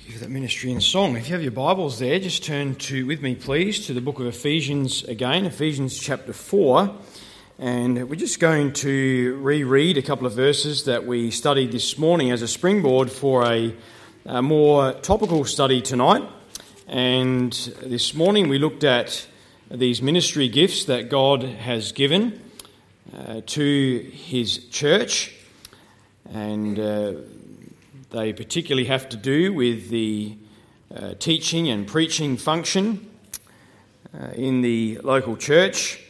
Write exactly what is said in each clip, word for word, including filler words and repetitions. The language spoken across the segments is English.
you for that ministry and song. If you have your Bibles there, just turn to with me, please, to the book of Ephesians again, Ephesians chapter four. And we're just going to reread a couple of verses that we studied this morning as a springboard for a, a more topical study tonight. And this morning we looked at these ministry gifts that God has given uh, to His church. And uh, they particularly have to do with the uh, teaching and preaching function uh, in the local church.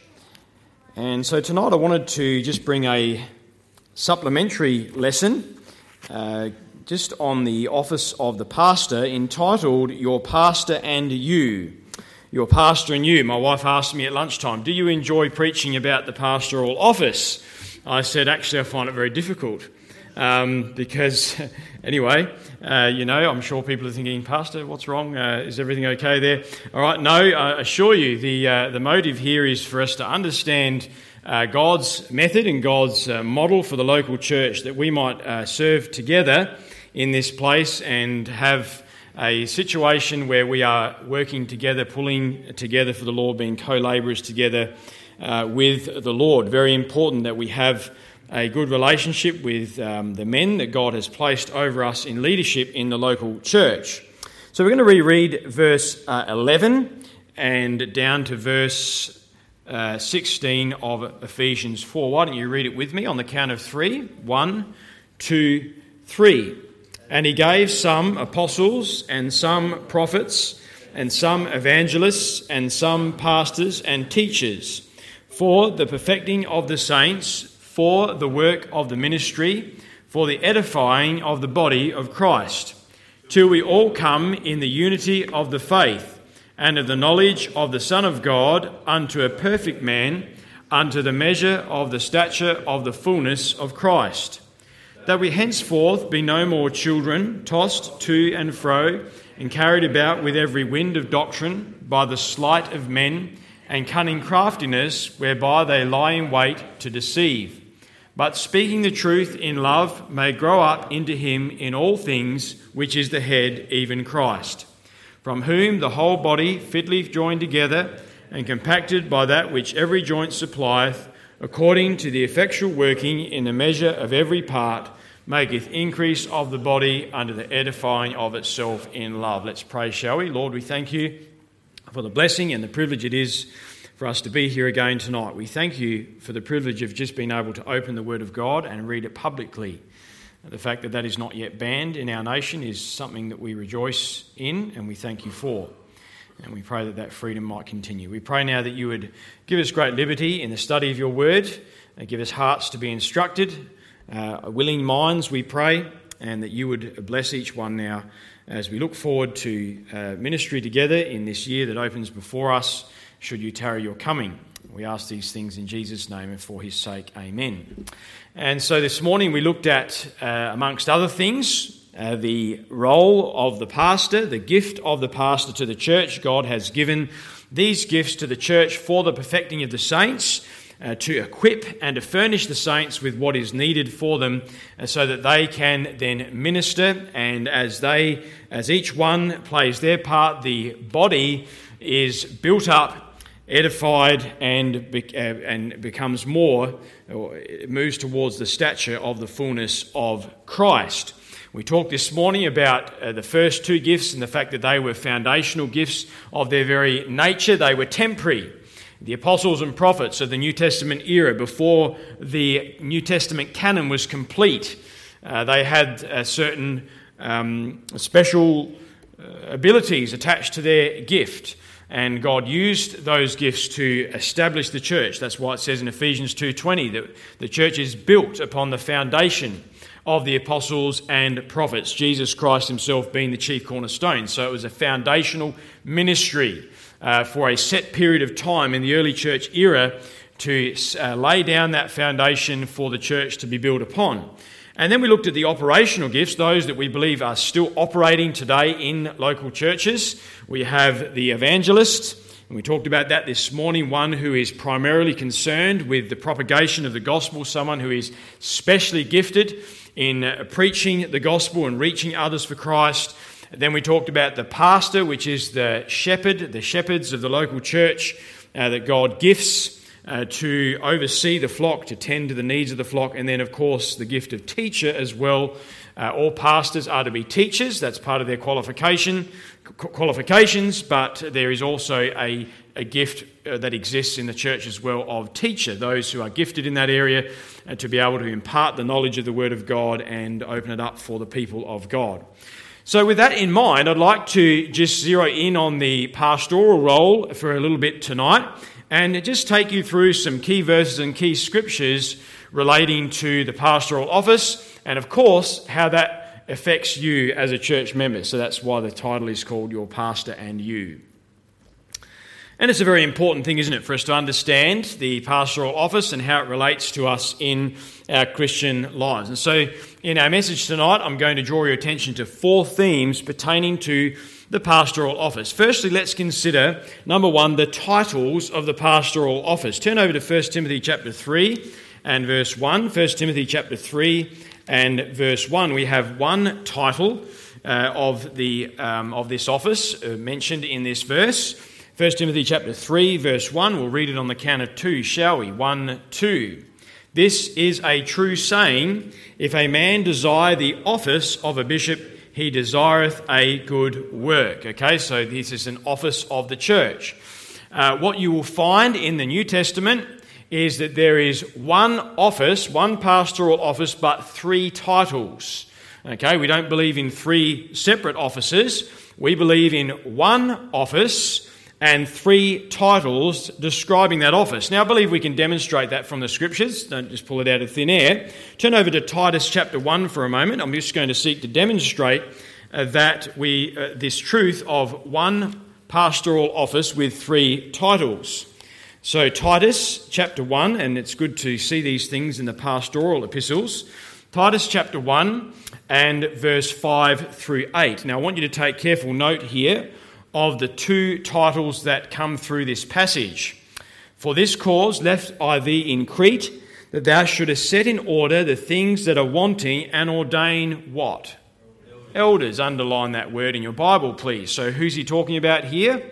And so tonight I wanted to just bring a supplementary lesson uh, just on the office of the pastor, entitled Your Pastor and You. Your Pastor and You. My wife asked me at lunchtime, do you enjoy preaching about the pastoral office? I said, actually I find it very difficult. Um, because, anyway, uh, you know, I'm sure people are thinking, Pastor, what's wrong? Uh, is everything okay there? All right, no, I assure you, the uh, the motive here is for us to understand uh, God's method and God's uh, model for the local church, that we might uh, serve together in this place and have a situation where we are working together, pulling together for the Lord, being co-labourers together uh, with the Lord. Very important that we have a good relationship with um, the men that God has placed over us in leadership in the local church. So we're going to reread verse uh, eleven and down to verse uh, sixteen of Ephesians four. Why don't you read it with me on the count of three? One, two, three. And he gave some apostles and some prophets and some evangelists and some pastors and teachers for the perfecting of the saints, for the work of the ministry, for the edifying of the body of Christ, till we all come in the unity of the faith and of the knowledge of the Son of God, unto a perfect man, unto the measure of the stature of the fullness of Christ, that we henceforth be no more children, tossed to and fro, and carried about with every wind of doctrine, by the sleight of men, and cunning craftiness, whereby they lie in wait to deceive. But speaking the truth in love may grow up into him in all things, which is the head, even Christ, from whom the whole body, fitly joined together and compacted by that which every joint supplieth, according to the effectual working in the measure of every part, maketh increase of the body unto the edifying of itself in love. Let's pray, shall we? Lord, we thank you for the blessing and the privilege it is for us to be here again tonight. We thank you for the privilege of just being able to open the Word of God and read it publicly. The fact that that is not yet banned in our nation is something that we rejoice in and we thank you for. And we pray that that freedom might continue. We pray now that you would give us great liberty in the study of your Word, and give us hearts to be instructed, uh, willing minds, we pray, and that you would bless each one now as we look forward to uh, ministry together in this year that opens before us, should you tarry your coming. We ask these things in Jesus' name and for his sake, amen. And so this morning we looked at, uh, amongst other things, uh, the role of the pastor, the gift of the pastor to the church. God has given these gifts to the church for the perfecting of the saints, uh, to equip and to furnish the saints with what is needed for them, uh, so that they can then minister. And as they, as each one plays their part, the body is built up, edified, and be, uh, and becomes more, or it moves towards the stature of the fullness of Christ. We talked this morning about uh, the first two gifts and the fact that they were foundational gifts of their very nature. They were temporary. The apostles and prophets of the New Testament era, before the New Testament canon was complete, uh, they had uh, certain um, special uh, abilities attached to their gift. And God used those gifts to establish the church. That's why it says in Ephesians two twenty that the church is built upon the foundation of the apostles and prophets, Jesus Christ himself being the chief cornerstone. So it was a foundational ministry uh, for a set period of time in the early church era to uh, lay down that foundation for the church to be built upon. And then we looked at the operational gifts, those that we believe are still operating today in local churches. We have the evangelist, and we talked about that this morning, one who is primarily concerned with the propagation of the gospel, someone who is specially gifted in preaching the gospel and reaching others for Christ, Then we talked about the pastor, which is the shepherd, the shepherds of the local church uh, that God gifts uh, to oversee the flock, to tend to the needs of the flock. And then, of course, the gift of teacher as well. Uh, all pastors are to be teachers. That's part of their qualification qualifications, but there is also a, a gift uh, that exists in the church as well of teacher, those who are gifted in that area, uh, to be able to impart the knowledge of the Word of God and open it up for the people of God. So with that in mind, I'd like to just zero in on the pastoral role for a little bit tonight and just take you through some key verses and key scriptures relating to the pastoral office and, of course, how that affects you as a church member. So that's why the title is called Your Pastor and You. And it's a very important thing, isn't it, for us to understand the pastoral office and how it relates to us in our Christian lives. And so in our message tonight, I'm going to draw your attention to four themes pertaining to the pastoral office. Firstly, let's consider, number one, the titles of the pastoral office. Turn over to First Timothy chapter three and verse one. First Timothy chapter three and verse one. We have one title uh, of the um, of this office uh, mentioned in this verse. First Timothy chapter three, verse one. We'll read it on the count of two, shall we? One, two. This is a true saying, if a man desire the office of a bishop, he desireth a good work. Okay, so this is an office of the church. Uh, what you will find in the New Testament is that there is one office, one pastoral office, but three titles. Okay, we don't believe in three separate offices. We believe in one office and three titles describing that office. Now, I believe we can demonstrate that from the Scriptures. Don't just pull it out of thin air. Turn over to Titus chapter one for a moment. I'm just going to seek to demonstrate uh, that we uh, this truth of one pastoral office with three titles. So Titus chapter one, and it's good to see these things in the pastoral epistles. Titus chapter one and verse five through eight. Now I want you to take careful note here of the two titles that come through this passage. For this cause left I thee in Crete, that thou shouldest set in order the things that are wanting, and ordain what? Elders. Elders. Underline that word in your Bible, please. So who's he talking about here?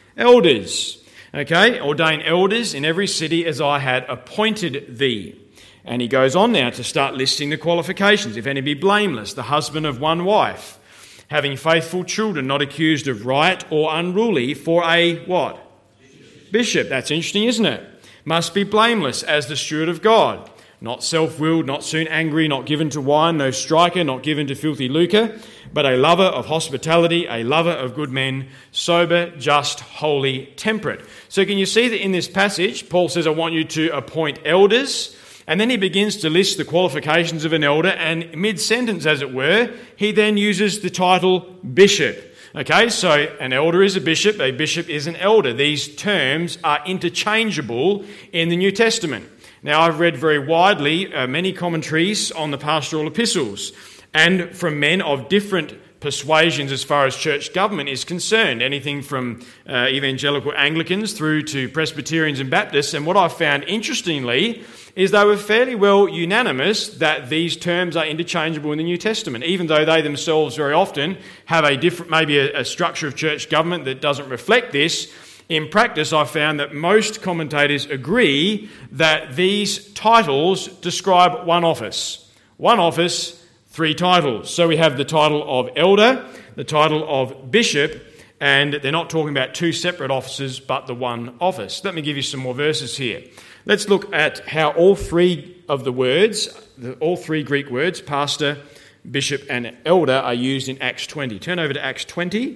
Elders. Okay, ordain elders in every city as I had appointed thee. And he goes on now to start listing the qualifications. If any be blameless, the husband of one wife, having faithful children, not accused of riot or unruly, for a what? Bishop. Bishop. That's interesting, isn't it? Must be blameless as the steward of God, not self-willed, not soon angry, not given to wine, no striker, not given to filthy lucre, but a lover of hospitality, a lover of good men, sober, just, holy, temperate. So can you see that in this passage, Paul says, I want you to appoint elders, and then he begins to list the qualifications of an elder, and mid-sentence, as it were, he then uses the title bishop. Okay, so an elder is a bishop, a bishop is an elder. These terms are interchangeable in the New Testament. Now, I've read very widely uh, many commentaries on the pastoral epistles, and from men of different persuasions as far as church government is concerned, anything from uh, evangelical Anglicans through to Presbyterians and Baptists. And what I found interestingly is they were fairly well unanimous that these terms are interchangeable in the New Testament, even though they themselves very often have a different, maybe a, a structure of church government that doesn't reflect this. In practice, I found that most commentators agree that these titles describe one office. One office, three titles. So we have the title of elder, the title of bishop, and they're not talking about two separate offices, but the one office. Let me give you some more verses here. Let's look at how all three of the words, the, all three Greek words, pastor, bishop, and elder, are used in Acts twenty. Turn over to Acts twenty.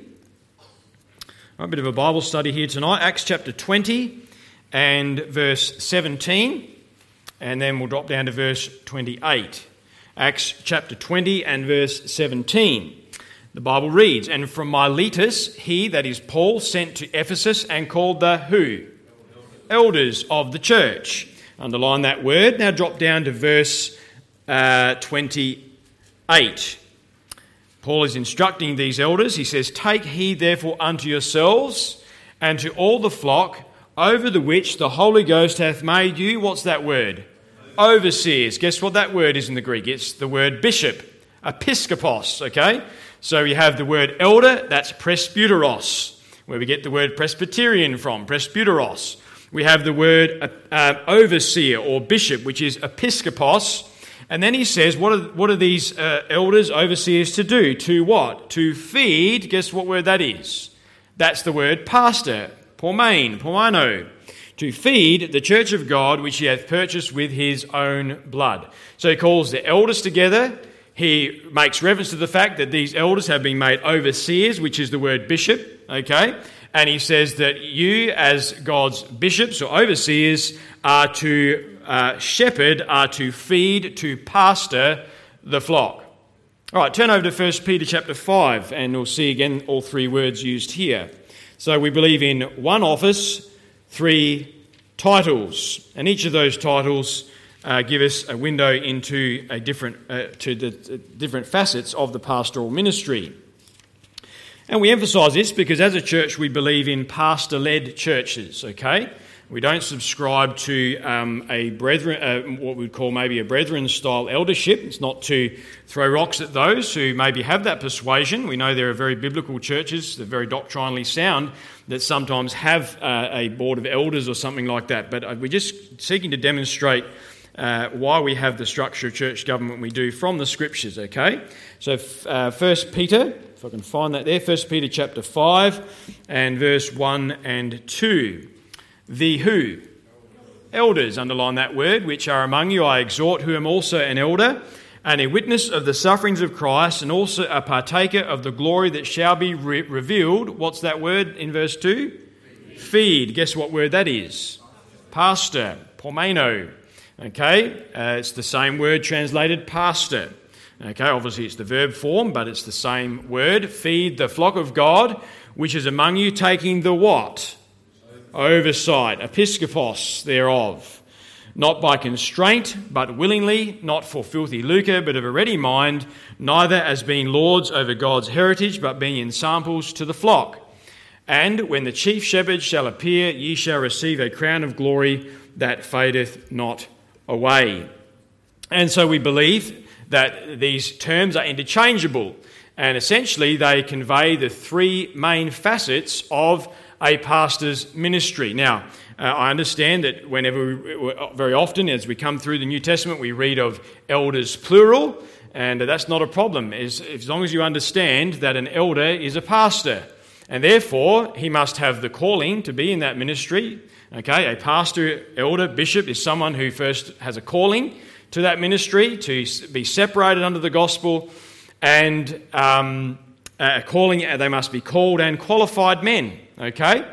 A bit of a Bible study here tonight. Acts chapter twenty and verse seventeen, and then we'll drop down to verse twenty-eight. Acts chapter twenty and verse seventeen. The Bible reads, And from Miletus, he, that is Paul, sent to Ephesus and called the who? Elders of the church. Underline that word. Now drop down to verse uh, twenty-eight. Paul is instructing these elders. He says, Take heed therefore unto yourselves and to all the flock over the which the Holy Ghost hath made you, what's that word? Overseers. Guess what that word is in the Greek? It's the word bishop. episkopos, okay? So you have the word elder, that's presbyteros, where we get the word Presbyterian from, presbyteros. We have the word uh, overseer or bishop, which is episkopos. And then he says, what are, what are these uh, elders, overseers to do? To what? To feed, guess what word that is? That's the word pastor, pormain, pormano. To feed the church of God, which he hath purchased with his own blood. So he calls the elders together. He makes reference to the fact that these elders have been made overseers, which is the word bishop, okay? And he says that you, as God's bishops or overseers, are to uh, shepherd, are to feed, to pastor the flock. All right, turn over to First Peter chapter five, and we'll see again all three words used here. So we believe in one office, three titles, and each of those titles uh, give us a window into a different uh, to the uh, different facets of the pastoral ministry. And we emphasise this because as a church we believe in pastor-led churches, okay? We don't subscribe to um, a brethren, uh, what we'd call maybe a brethren-style eldership. It's not to throw rocks at those who maybe have that persuasion. We know there are very biblical churches, they're very doctrinally sound, that sometimes have uh, a board of elders or something like that. But we're just seeking to demonstrate uh, why we have the structure of church government we do from the Scriptures, okay? So uh, First Peter, if I can find that there, First Peter chapter five and verse one and two. The who? Elders, underline that word, which are among you, I exhort, who am also an elder, and a witness of the sufferings of Christ, and also a partaker of the glory that shall be re- revealed. What's that word in verse two? Feed. Feed. Guess what word that is? Pastor, pormeno. Okay, uh, it's the same word translated pastor. Okay, obviously it's the verb form, but it's the same word. Feed the flock of God, which is among you, taking the what? Oversight, episkopos thereof, not by constraint, but willingly, not for filthy lucre, but of a ready mind, neither as being lords over God's heritage, but being in samples to the flock. And when the chief shepherd shall appear, ye shall receive a crown of glory that fadeth not away. And so we believe that these terms are interchangeable, and essentially they convey the three main facets of a pastor's ministry. Now, uh, I understand that whenever, we, very often as we come through the New Testament, we read of elders plural, and that's not a problem, as, as long as you understand that an elder is a pastor, and therefore he must have the calling to be in that ministry. Okay, a pastor, elder, bishop is someone who first has a calling to that ministry, to be separated under the gospel, and um, a calling, they must be called and qualified men. Okay,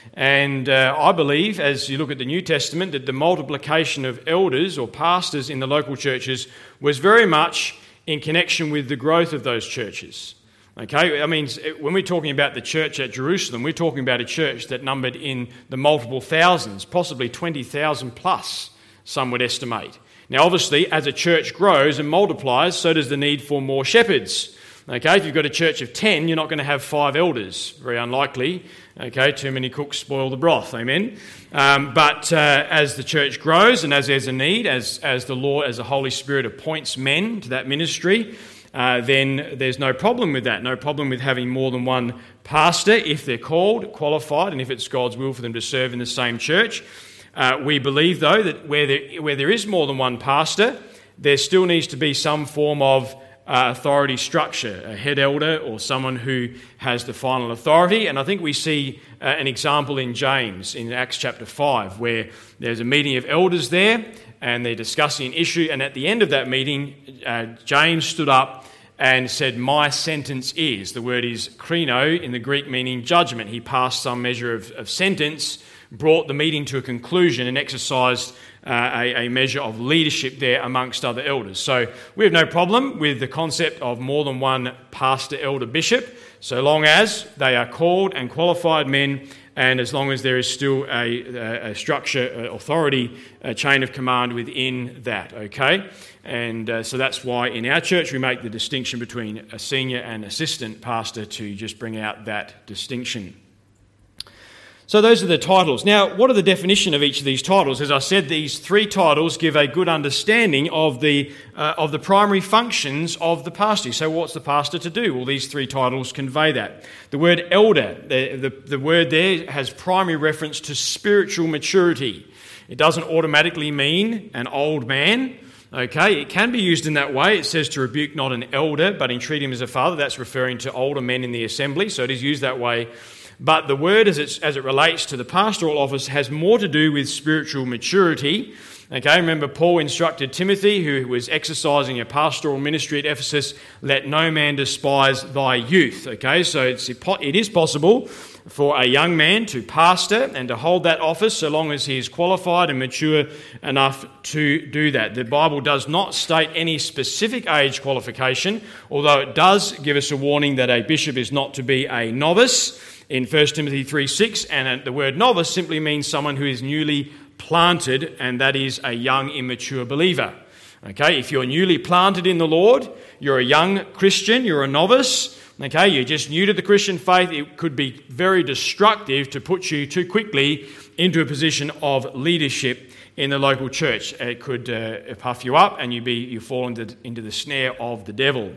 and uh, I believe, as you look at the New Testament, that the multiplication of elders or pastors in the local churches was very much in connection with the growth of those churches. Okay, I mean, when we're talking about the church at Jerusalem, we're talking about a church that numbered in the multiple thousands, possibly twenty thousand plus, some would estimate. Now, obviously, as a church grows and multiplies, so does the need for more shepherds. Okay, if you've got a church of ten, you're not going to have five elders. Very unlikely. Okay, too many cooks spoil the broth. Amen. Um, but uh, as the church grows and as there's a need, as as the Lord, as the Holy Spirit appoints men to that ministry, uh, then there's no problem with that. No problem with having more than one pastor if they're called, qualified, and if it's God's will for them to serve in the same church. Uh, we believe, though, that where there, where there is more than one pastor, there still needs to be some form of Uh, authority structure, a head elder or someone who has the final authority. And I think we see uh, an example in James in Acts chapter five, where there's a meeting of elders there and they're discussing an issue, and at the end of that meeting uh, James stood up and said, "My sentence is," the word is krino in the Greek, meaning judgment. He passed some measure of, of sentence, brought the meeting to a conclusion, and exercised Uh, a, a measure of leadership there amongst other elders. So we have no problem with the concept of more than one pastor, elder, bishop, so long as they are called and qualified men, and as long as there is still a, a, a structure, a authority, a chain of command within that, okay? And uh, so that's why in our church we make the distinction between a senior and assistant pastor, to just bring out that distinction. So those are the titles. Now, what are the definition of each of these titles? As I said, these three titles give a good understanding of the uh, of the primary functions of the pastor. So what's the pastor to do? Well, these three titles convey that. The word elder, the, the, the word there has primary reference to spiritual maturity. It doesn't automatically mean an old man. Okay, it can be used in that way. It says to rebuke not an elder, but entreat him as a father. That's referring to older men in the assembly, so it is used that way. But the word as, it's, as it relates to the pastoral office has more to do with spiritual maturity. Okay, remember Paul instructed Timothy, who was exercising a pastoral ministry at Ephesus, let no man despise thy youth. Okay, so it's, it is possible for a young man to pastor and to hold that office so long as he is qualified and mature enough to do that. The Bible does not state any specific age qualification, although it does give us a warning that a bishop is not to be a novice in First Timothy three six, and the word novice simply means someone who is newly planted, and that is a young, immature believer. Okay, if you're newly planted in the Lord, you're a young Christian, you're a novice, okay, you're just new to the Christian faith, it could be very destructive to put you too quickly into a position of leadership in the local church. It could uh, puff you up and you be you fall into, into the snare of the devil.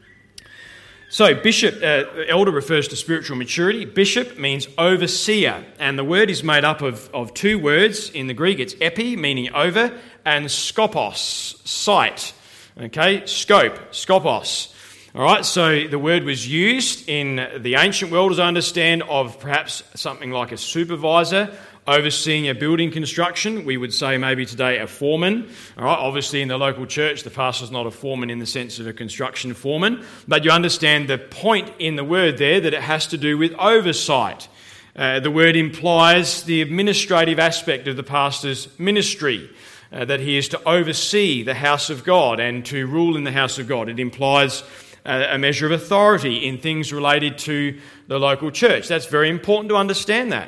So bishop, uh, elder refers to spiritual maturity. Bishop means overseer, and the word is made up of, of two words in the Greek. It's epi, meaning over, and skopos, sight. Okay, scope, skopos. All right, so the word was used in the ancient world, as I understand, of perhaps something like a supervisor overseeing a building construction. We would say maybe today a foreman. All right, obviously in the local church, the pastor's not a foreman in the sense of a construction foreman, but you understand the point in the word there that it has to do with oversight. Uh, the word implies the administrative aspect of the pastor's ministry, uh, that he is to oversee the house of God and to rule in the house of God. It implies uh, a measure of authority in things related to the local church. That's very important to understand that.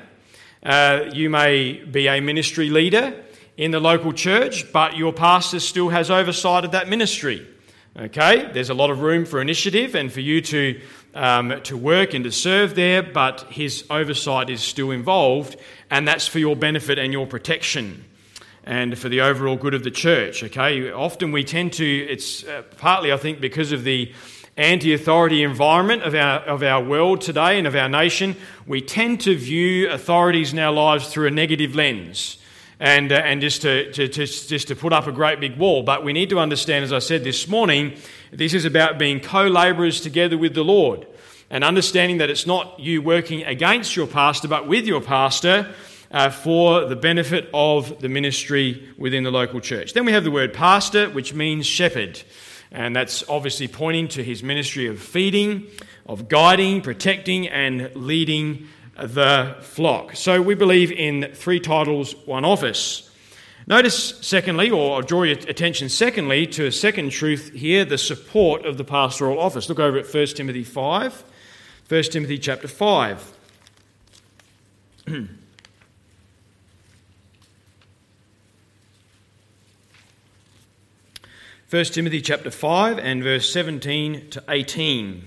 Uh, you may be a ministry leader in the local church, but your pastor still has oversight of that ministry. Okay, there's a lot of room for initiative and for you to um, to work and to serve there, but his oversight is still involved, and that's for your benefit and your protection and for the overall good of the church. Okay, often we tend to, it's uh, partly I think because of the anti-authority environment of our of our world today and of our nation, we tend to view authorities in our lives through a negative lens, and uh, and just to, to, to just to put up a great big wall. But we need to understand, as I said this morning, this is about being co-labourers together with the Lord, and understanding that it's not you working against your pastor, but with your pastor uh, for the benefit of the ministry within the local church. Then we have the word pastor, which means shepherd. And that's obviously pointing to his ministry of feeding, of guiding, protecting, and leading the flock. So we believe in three titles, one office. Notice, secondly, or draw your attention secondly, to a second truth here, the support of the pastoral office. Look over at First Timothy five. First Timothy chapter five. First Timothy chapter five and verse seventeen to eighteen.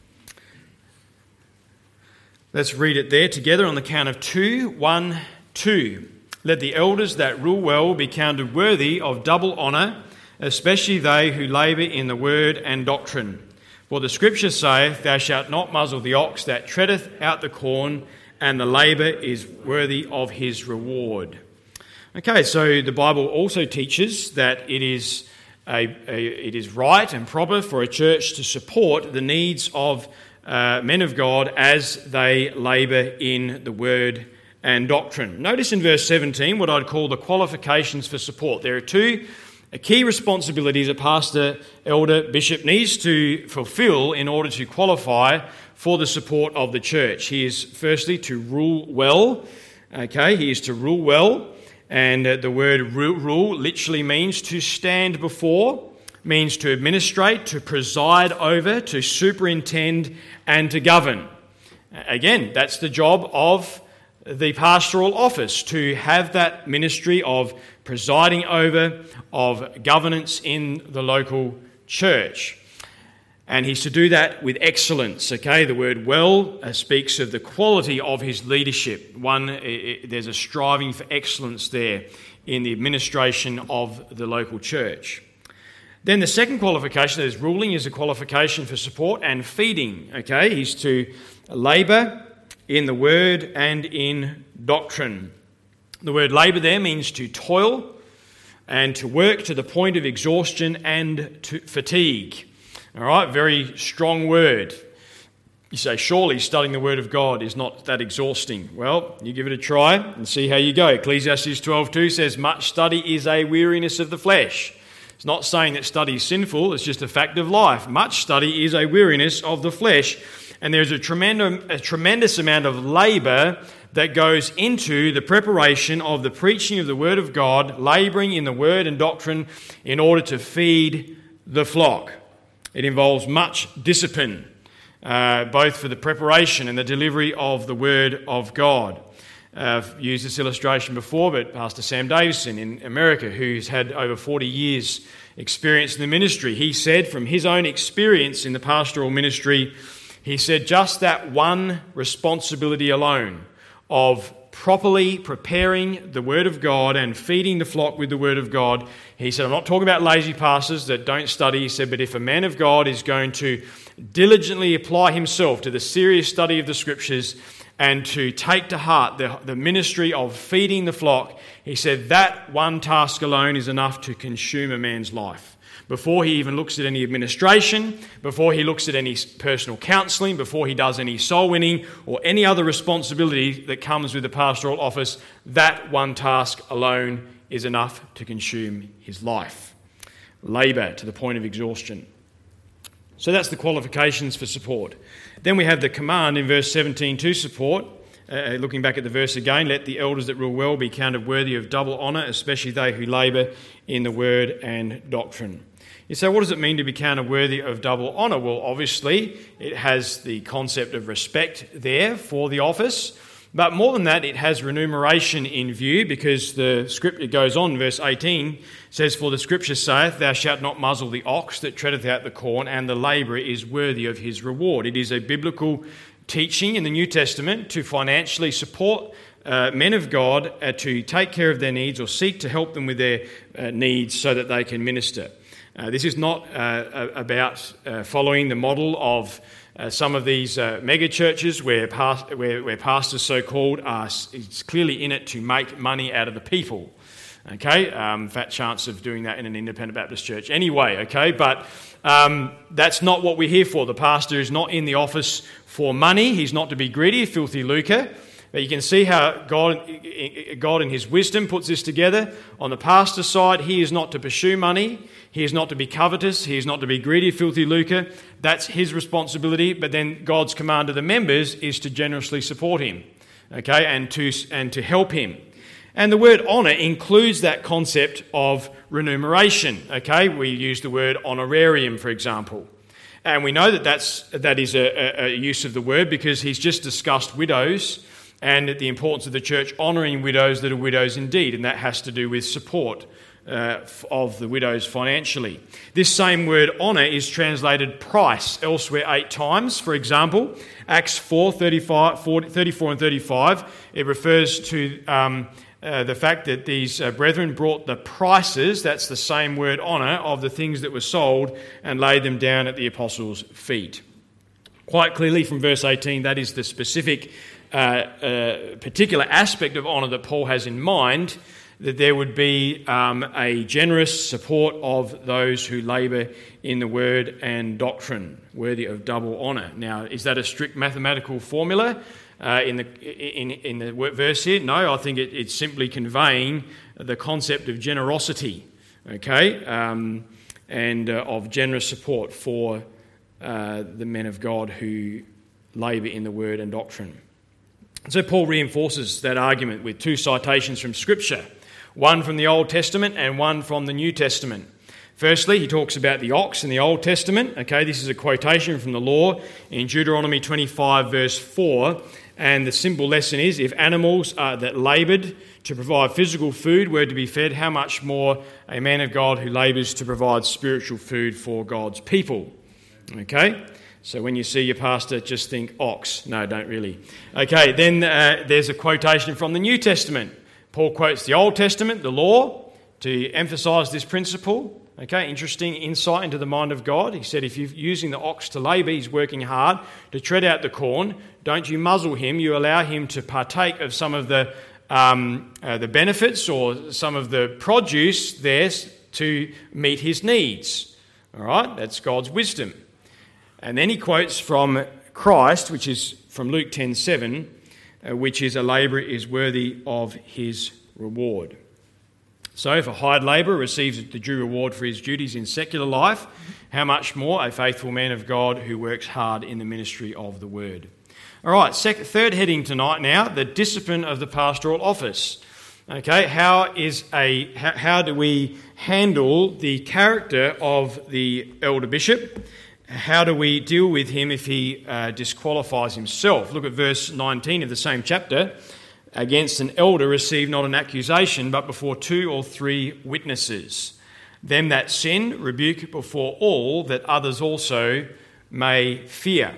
Let's read it there together on the count of two. One, two. Let the elders that rule well be counted worthy of double honour, especially they who labour in the word and doctrine. For the Scripture saith, Thou shalt not muzzle the ox that treadeth out the corn, and the labour is worthy of his reward. Okay, so the Bible also teaches that it is A, a, it is right and proper for a church to support the needs of uh, men of God as they labour in the word and doctrine. Notice in verse seventeen what I'd call the qualifications for support. There are two key responsibilities a pastor, elder, bishop needs to fulfil in order to qualify for the support of the church. He is firstly to rule well. Okay, he is to rule well. And uh, the word rule literally means to stand before, means to administrate, to preside over, to superintend, and to govern. Again, that's the job of the pastoral office, to have that ministry of presiding over, of governance in the local church. And he's to do that with excellence, okay? The word well uh, speaks of the quality of his leadership. One, it, it, there's a striving for excellence there in the administration of the local church. Then the second qualification, that is ruling, is a qualification for support and feeding, okay? He's to labour in the word and in doctrine. The word labour there means to toil and to work to the point of exhaustion and to fatigue. All right, very strong word. You say, surely studying the Word of God is not that exhausting. Well, you give it a try and see how you go. Ecclesiastes twelve two says, much study is a weariness of the flesh. It's not saying that study is sinful, it's just a fact of life. Much study is a weariness of the flesh, and there's a tremendous, a tremendous amount of labour that goes into the preparation of the preaching of the Word of God, labouring in the Word and doctrine in order to feed the flock. It involves much discipline, uh, both for the preparation and the delivery of the Word of God. Uh, I've used this illustration before, but Pastor Sam Davison in America, who's had over forty years experience in the ministry, he said from his own experience in the pastoral ministry, he said just that one responsibility alone of properly preparing the Word of God and feeding the flock with the Word of God. He said, I'm not talking about lazy pastors that don't study. He said, but if a man of God is going to diligently apply himself to the serious study of the Scriptures and to take to heart the, the ministry of feeding the flock, he said that one task alone is enough to consume a man's life. Before he even looks at any administration, before he looks at any personal counselling, before he does any soul winning or any other responsibility that comes with the pastoral office, that one task alone is enough to consume his life. Labour to the point of exhaustion. So that's the qualifications for support. Then we have the command in verse seventeen to support. Uh, looking back at the verse again, let the elders that rule well be counted worthy of double honour, especially they who labour in the word and doctrine. You say, what does it mean to be counted worthy of double honour? Well, obviously, it has the concept of respect there for the office. But more than that, it has remuneration in view, because the scripture goes on, verse eighteen, says, for the scripture saith, thou shalt not muzzle the ox that treadeth out the corn, and the labourer is worthy of his reward. It is a biblical teaching in the New Testament to financially support uh, men of God uh, to take care of their needs or seek to help them with their uh, needs so that they can minister. Uh, this is not uh, about uh, following the model of uh, some of these uh, mega churches where, past, where, where pastors so-called are it's clearly in it to make money out of the people. Okay, um, fat chance of doing that in an independent Baptist church anyway, okay, but um, that's not what we're here for. The pastor is not in the office for money. He's not to be greedy, filthy lucre. But you can see how God, God in his wisdom puts this together. On the pastor's side, he is not to pursue money. He is not to be covetous. He is not to be greedy, filthy lucre. That's his responsibility. But then God's command to the members is to generously support him, okay, and to and to help him. And the word honour includes that concept of remuneration, okay? We use the word honorarium, for example. And we know that that's, that is a, a use of the word because he's just discussed widows and the importance of the church honouring widows that are widows indeed, and that has to do with support uh, of the widows financially. This same word honour is translated price elsewhere eight times. For example, Acts four, thirty-five, forty, thirty-four and thirty-five, it refers to um, uh, the fact that these uh, brethren brought the prices, that's the same word honour, of the things that were sold and laid them down at the apostles' feet. Quite clearly from verse eighteen, that is the specific uh, uh, particular aspect of honour that Paul has in mind, that there would be um, a generous support of those who labour in the word and doctrine, worthy of double honour. Now, is that a strict mathematical formula uh, in the in, in the verse here? No, I think it, it's simply conveying the concept of generosity, okay, um, and uh, of generous support for uh, the men of God who labour in the word and doctrine. So Paul reinforces that argument with two citations from Scripture, one from the Old Testament and one from the New Testament. Firstly, he talks about the ox in the Old Testament. Okay, this is a quotation from the law in Deuteronomy twenty-five, verse four. And the simple lesson is, if animals uh, that laboured to provide physical food were to be fed, how much more a man of God who labours to provide spiritual food for God's people. Okay? So when you see your pastor, just think ox. No, don't really. Okay, then uh, there's a quotation from the New Testament. Paul quotes the Old Testament, the law, to emphasise this principle. Okay, interesting insight into the mind of God. He said if you're using the ox to labour, he's working hard to tread out the corn. Don't you muzzle him. You allow him to partake of some of the um, uh, the benefits or some of the produce there to meet his needs. All right, that's God's wisdom. And then he quotes from Christ, which is from Luke ten seven, uh, which is a labourer is worthy of his reward. So if a hired labourer receives the due reward for his duties in secular life, how much more a faithful man of God who works hard in the ministry of the word. All right, second, third heading tonight now, the discipline of the pastoral office. Okay, how is a how, how do we handle the character of the elder bishop? How do we deal with him if he uh, disqualifies himself? Look at verse nineteen of the same chapter. Against an elder receive not an accusation, but before two or three witnesses. Them that sin rebuke before all, that others also may fear.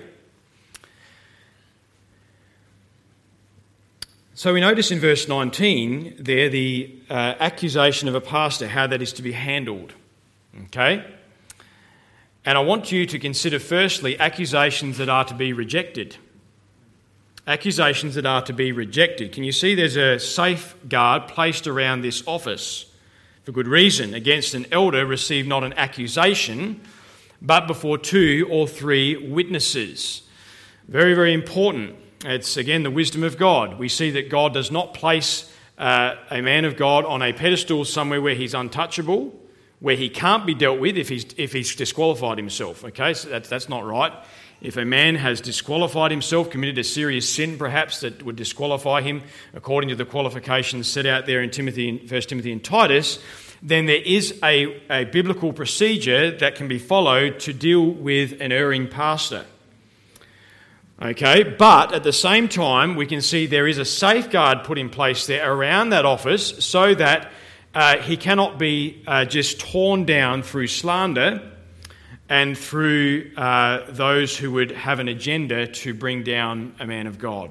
So we notice in verse nineteen there the uh, accusation of a pastor, how that is to be handled. Okay? And I want you to consider firstly accusations that are to be rejected. Accusations that are to be rejected. Can you see there's a safeguard placed around this office? For good reason. Against an elder receive not an accusation, but before two or three witnesses. Very, very important. It's again the wisdom of God. We see that God does not place uh, a man of God on a pedestal somewhere where he's untouchable, where he can't be dealt with if he's if he's disqualified himself. Okay, so that's that's not right. If a man has disqualified himself, committed a serious sin perhaps that would disqualify him according to the qualifications set out there in Timothy, First Timothy and Titus, then there is a, a biblical procedure that can be followed to deal with an erring pastor. Okay, but at the same time we can see there is a safeguard put in place there around that office so that uh, he cannot be uh, just torn down through slander and through uh, those who would have an agenda to bring down a man of God.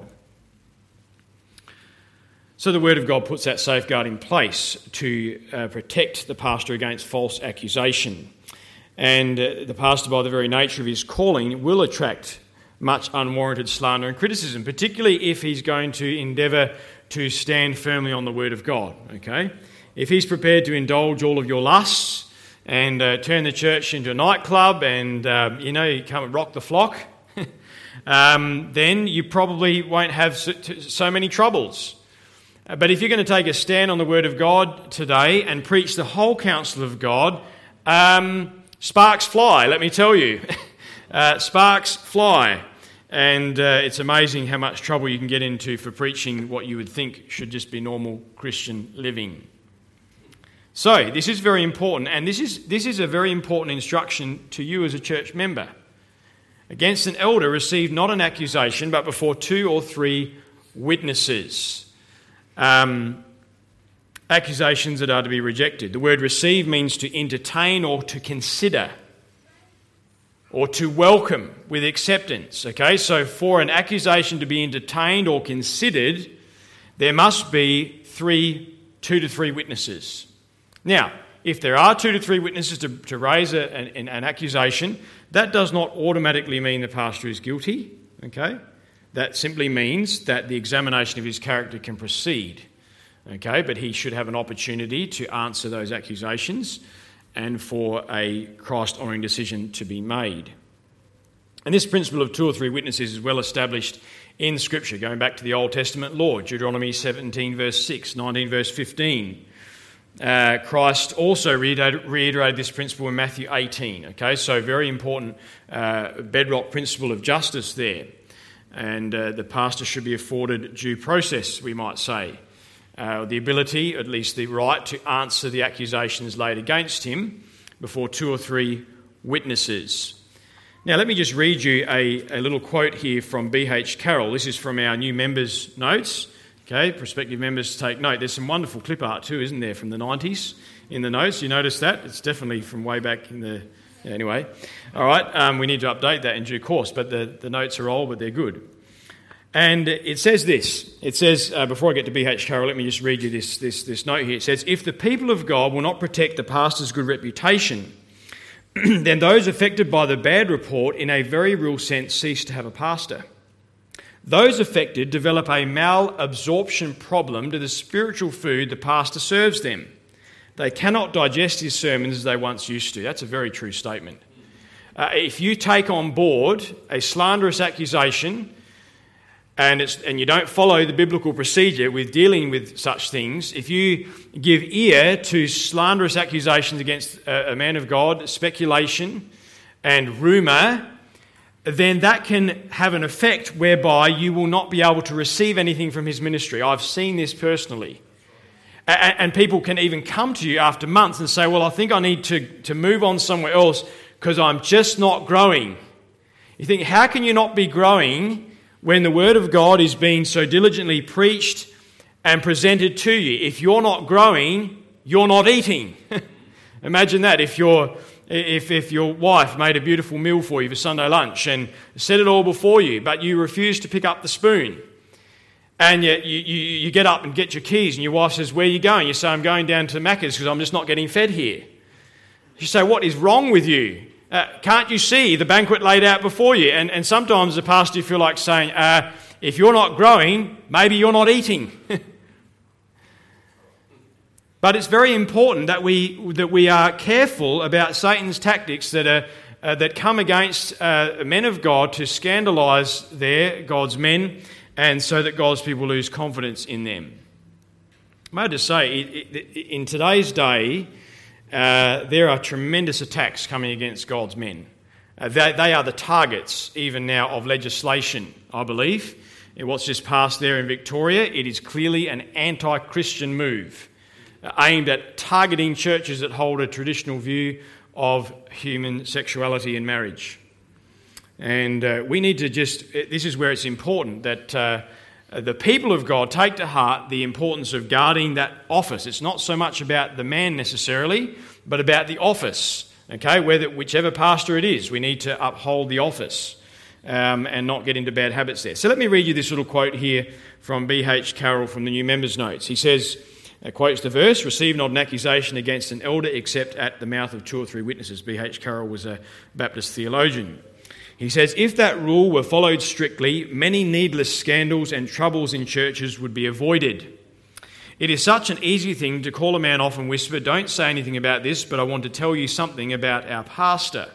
So the Word of God puts that safeguard in place to uh, protect the pastor against false accusation. And uh, the pastor, by the very nature of his calling, will attract much unwarranted slander and criticism, particularly if he's going to endeavour to stand firmly on the Word of God. Okay, if he's prepared to indulge all of your lusts, and uh, turn the church into a nightclub and, uh, you know, you come and rock the flock, um, then you probably won't have so, so many troubles. Uh, but if you're going to take a stand on the Word of God today and preach the whole counsel of God, um, sparks fly, let me tell you. uh, sparks fly. And uh, it's amazing how much trouble you can get into for preaching what you would think should just be normal Christian living. So, this is very important, and this is this is a very important instruction to you as a church member. Against an elder, receive not an accusation, but before two or three witnesses. Um, accusations that are to be rejected. The word receive means to entertain or to consider, or to welcome with acceptance. Okay, so for an accusation to be entertained or considered, there must be three, two to three witnesses. Now, if there are two to three witnesses to, to raise a, an, an accusation, that does not automatically mean the pastor is guilty, okay? That simply means that the examination of his character can proceed, okay? But he should have an opportunity to answer those accusations and for a Christ-honouring decision to be made. And this principle of two or three witnesses is well established in Scripture, going back to the Old Testament law, Deuteronomy seventeen verse six, nineteen verse fifteen. Uh, Christ also reiterated, reiterated this principle in Matthew eighteen. Okay, so very important uh, bedrock principle of justice there. And uh, the pastor should be afforded due process, we might say. Uh, the ability, at least the right, to answer the accusations laid against him before two or three witnesses. Now, let me just read you a, a little quote here from B H Carroll. This is from our new members' notes. Okay, prospective members take note. There's some wonderful clip art too, isn't there, from the nineties in the notes? You notice that? It's definitely from way back in the Anyway, all right, um, we need to update that in due course, but the, the notes are old, but they're good. And it says this. It says, uh, before I get to B H Carroll, let me just read you this, this, this note here. It says, if the people of God will not protect the pastor's good reputation, then those affected by the bad report in a very real sense cease to have a pastor. Those affected develop a malabsorption problem to the spiritual food the pastor serves them. They cannot digest his sermons as they once used to. That's a very true statement. Uh, if you take on board a slanderous accusation and, it's, and you don't follow the biblical procedure with dealing with such things, if you give ear to slanderous accusations against a, a man of God, speculation and rumour, then that can have an effect whereby you will not be able to receive anything from his ministry. I've seen this personally. And people can even come to you after months and say, well, I think I need to, to move on somewhere else because I'm just not growing. You think, how can you not be growing when the Word of God is being so diligently preached and presented to you? If you're not growing, you're not eating. Imagine that. If your if if your wife made a beautiful meal for you for Sunday lunch and set it all before you, but you refuse to pick up the spoon, and you, you, you get up and get your keys, and your wife says, where are you going? You say, I'm going down to Macca's because I'm just not getting fed here. You say, what is wrong with you? Uh, can't you see the banquet laid out before you? And, and sometimes the pastor, you feel like saying, uh, if you're not growing, maybe you're not eating. But it's very important that we that we are careful about Satan's tactics that are uh, that come against uh, men of God to scandalise their God's men, and so that God's people lose confidence in them. I might just say, in today's day, uh, there are tremendous attacks coming against God's men. Uh, they, they are the targets, even now, of legislation, I believe. In what's just passed there in Victoria, it is clearly an anti-Christian move, uh, aimed at targeting churches that hold a traditional view of human sexuality and marriage. And uh, we need to just, this is where it's important that uh, the people of God take to heart the importance of guarding that office. It's not so much about the man necessarily, but about the office. Okay, whether whichever pastor it is, we need to uphold the office um, and not get into bad habits there. So let me read you this little quote here from B H Carroll from the New Members Notes. He says, uh, quotes the verse, receive not an accusation against an elder except at the mouth of two or three witnesses. B H Carroll was a Baptist theologian. He says, if that rule were followed strictly, many needless scandals and troubles in churches would be avoided. It is such an easy thing to call a man off and whisper, don't say anything about this, but I want to tell you something about our pastor.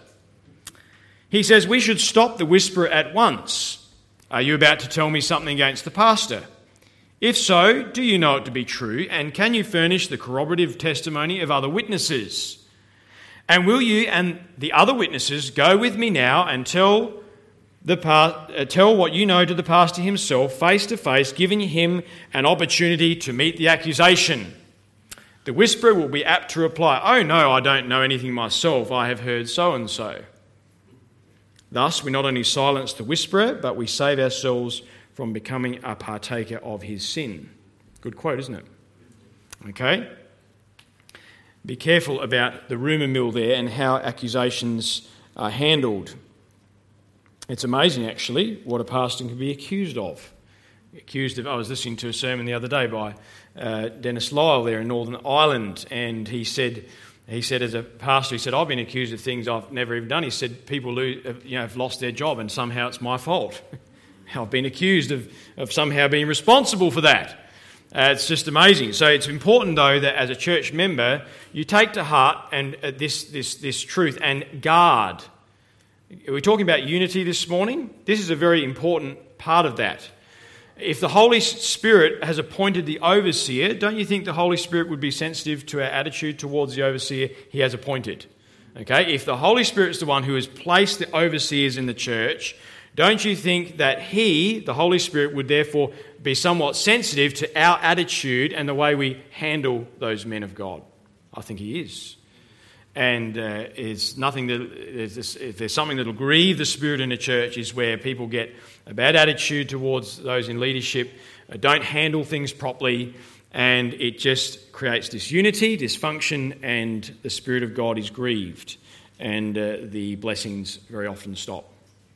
He says, we should stop the whisper at once. Are you about to tell me something against the pastor? If so, do you know it to be true? And can you furnish the corroborative testimony of other witnesses? And will you and the other witnesses go with me now and tell the pa- uh, tell what you know to the pastor himself, face to face, giving him an opportunity to meet the accusation? The whisperer will be apt to reply, oh no, I don't know anything myself, I have heard so and so. Thus, we not only silence the whisperer, but we save ourselves from becoming a partaker of his sin. Good quote, isn't it? Okay. Be careful about the rumour mill there and how accusations are handled. It's amazing, actually, what a pastor can be accused of. Accused of. I was listening to a sermon the other day by uh, Dennis Lyle there in Northern Ireland, and he said, he said as a pastor, he said, I've been accused of things I've never even done. He said, people who you know, have lost their job, and somehow it's my fault. I've been accused of, of somehow being responsible for that. Uh, it's just amazing. So it's important, though, that as a church member, you take to heart and uh, this this this truth and guard. We're talking about unity this morning. This is a very important part of that. If the Holy Spirit has appointed the overseer, don't you think the Holy Spirit would be sensitive to our attitude towards the overseer he has appointed? Okay, if the Holy Spirit is the one who has placed the overseers in the church, don't you think that he, the Holy Spirit, would therefore be somewhat sensitive to our attitude and the way we handle those men of God? I think he is. And uh, it's nothing that if there's something that will grieve the Spirit in a church is where people get a bad attitude towards those in leadership, uh, don't handle things properly, and it just creates disunity, dysfunction, and the Spirit of God is grieved. and uh, the blessings very often stop.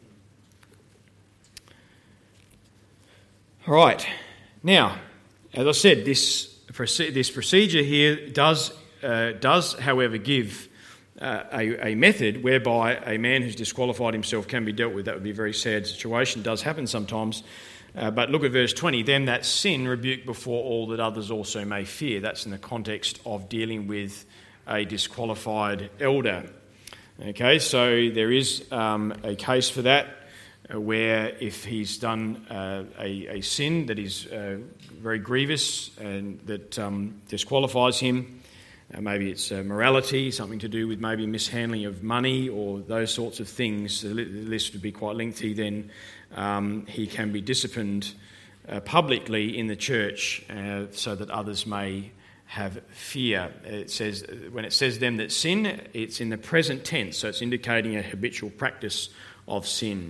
All right. Now, as I said, this this procedure here does, uh, does however, give uh, a, a method whereby a man who's disqualified himself can be dealt with. That would be a very sad situation. It does happen sometimes. Uh, but look at verse twenty. Them that sin rebuke before all, that others also may fear. That's in the context of dealing with a disqualified elder. Okay, so there is um, a case for that, uh, where if he's done uh, a, a sin that is uh, very grievous and that um, disqualifies him, uh, maybe it's uh, morality, something to do with maybe mishandling of money or those sorts of things, the list would be quite lengthy, then um, he can be disciplined uh, publicly in the church uh, so that others may have fear. It says, when it says them that sin, it's in the present tense, so it's indicating a habitual practice of sin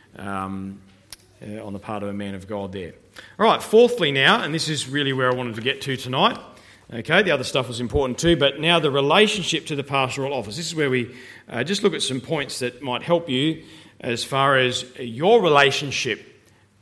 um, uh, on the part of a man of God there. All right, fourthly now, and this is really where I wanted to get to tonight. Okay, the other stuff was important too, but now the relationship to the pastoral office. This is where we uh, just look at some points that might help you as far as your relationship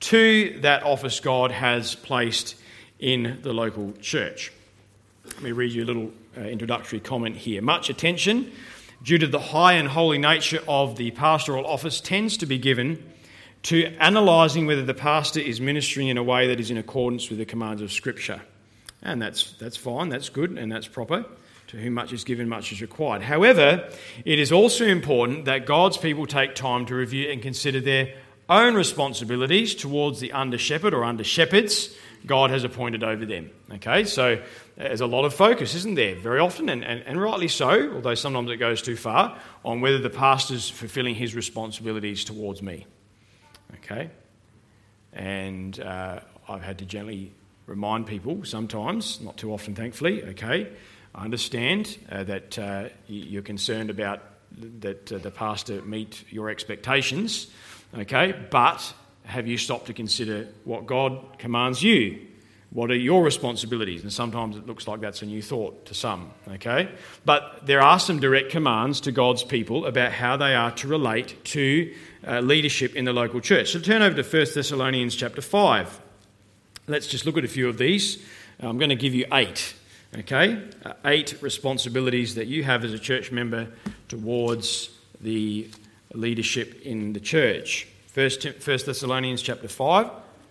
to that office God has placed in the local church. Let me read you a little uh, introductory comment here. Much attention, due to the high and holy nature of the pastoral office, tends to be given to analysing whether the pastor is ministering in a way that is in accordance with the commands of Scripture. And that's that's fine, that's good, and that's proper. To whom much is given, much is required. However, it is also important that God's people take time to review and consider their own responsibilities towards the under-shepherd or under-shepherds God has appointed over them. Okay, so there's a lot of focus, isn't there? Very often, and, and, and rightly so, although sometimes it goes too far, on whether the pastor's fulfilling his responsibilities towards me. Okay, and uh, I've had to gently remind people sometimes, not too often thankfully, okay, I understand uh, that uh, you're concerned about that uh, the pastor meet your expectations, okay, but have you stopped to consider what God commands you? What are your responsibilities? And sometimes it looks like that's a new thought to some, okay? But there are some direct commands to God's people about how they are to relate to uh, leadership in the local church. So turn over to First Thessalonians chapter five. Let's just look at a few of these. I'm going to give you eight, okay? Uh, eight responsibilities that you have as a church member towards the leadership in the church. First, First Thessalonians chapter five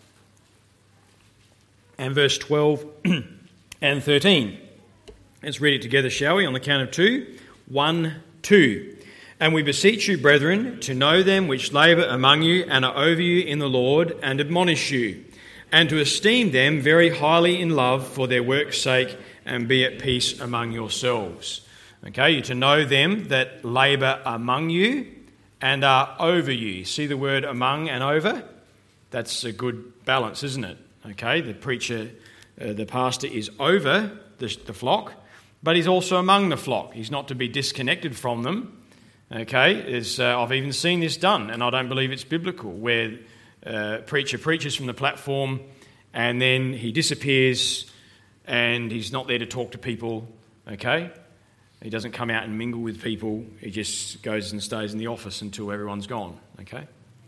and verse twelve and thirteen. Let's read it together, shall we? On the count of two. One, two. And we beseech you, brethren, to know them which labour among you and are over you in the Lord, and admonish you, and to esteem them very highly in love for their work's sake, and be at peace among yourselves. Okay, you're to know them that labour among you and are over you. See the word among and over? That's a good balance, isn't it? Okay, the preacher, uh, the pastor is over the, the flock, but he's also among the flock. He's not to be disconnected from them. Okay, As, uh, I've even seen this done, and I don't believe it's biblical, where uh, preacher preaches from the platform and then he disappears and he's not there to talk to people, okay? He doesn't come out and mingle with people. He just goes and stays in the office until everyone's gone, okay?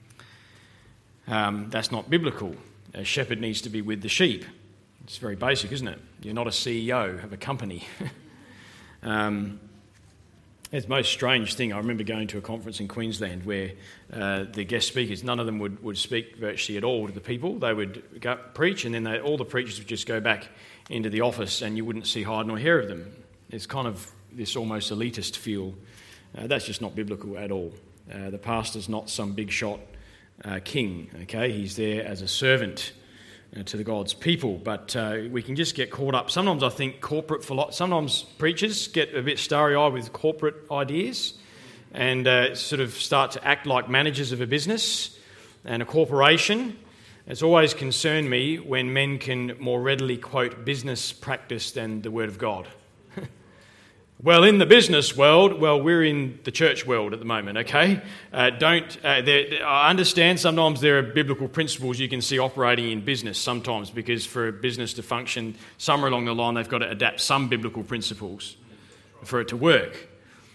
Um, that's not biblical. A shepherd needs to be with the sheep. It's very basic, isn't it? You're not a C E O of a company. um, it's the most strange thing. I remember going to a conference in Queensland where uh, the guest speakers, none of them would, would speak virtually at all to the people. They would go preach, and then they, all the preachers would just go back into the office and you wouldn't see hide nor hair of them. It's kind of this almost elitist feel. Uh, that's just not biblical at all. Uh, the pastor's not some big shot uh, king, okay? He's there as a servant uh, to the God's people, but uh, we can just get caught up. Sometimes I think corporate, philo- sometimes preachers get a bit starry-eyed with corporate ideas and uh, sort of start to act like managers of a business and a corporation. It's always concerned me when men can more readily quote business practice than the Word of God. Well, in the business world, well, we're in the church world at the moment, okay? Uh, don't, uh, there, I understand sometimes there are biblical principles you can see operating in business sometimes, because for a business to function, somewhere along the line they've got to adapt some biblical principles for it to work.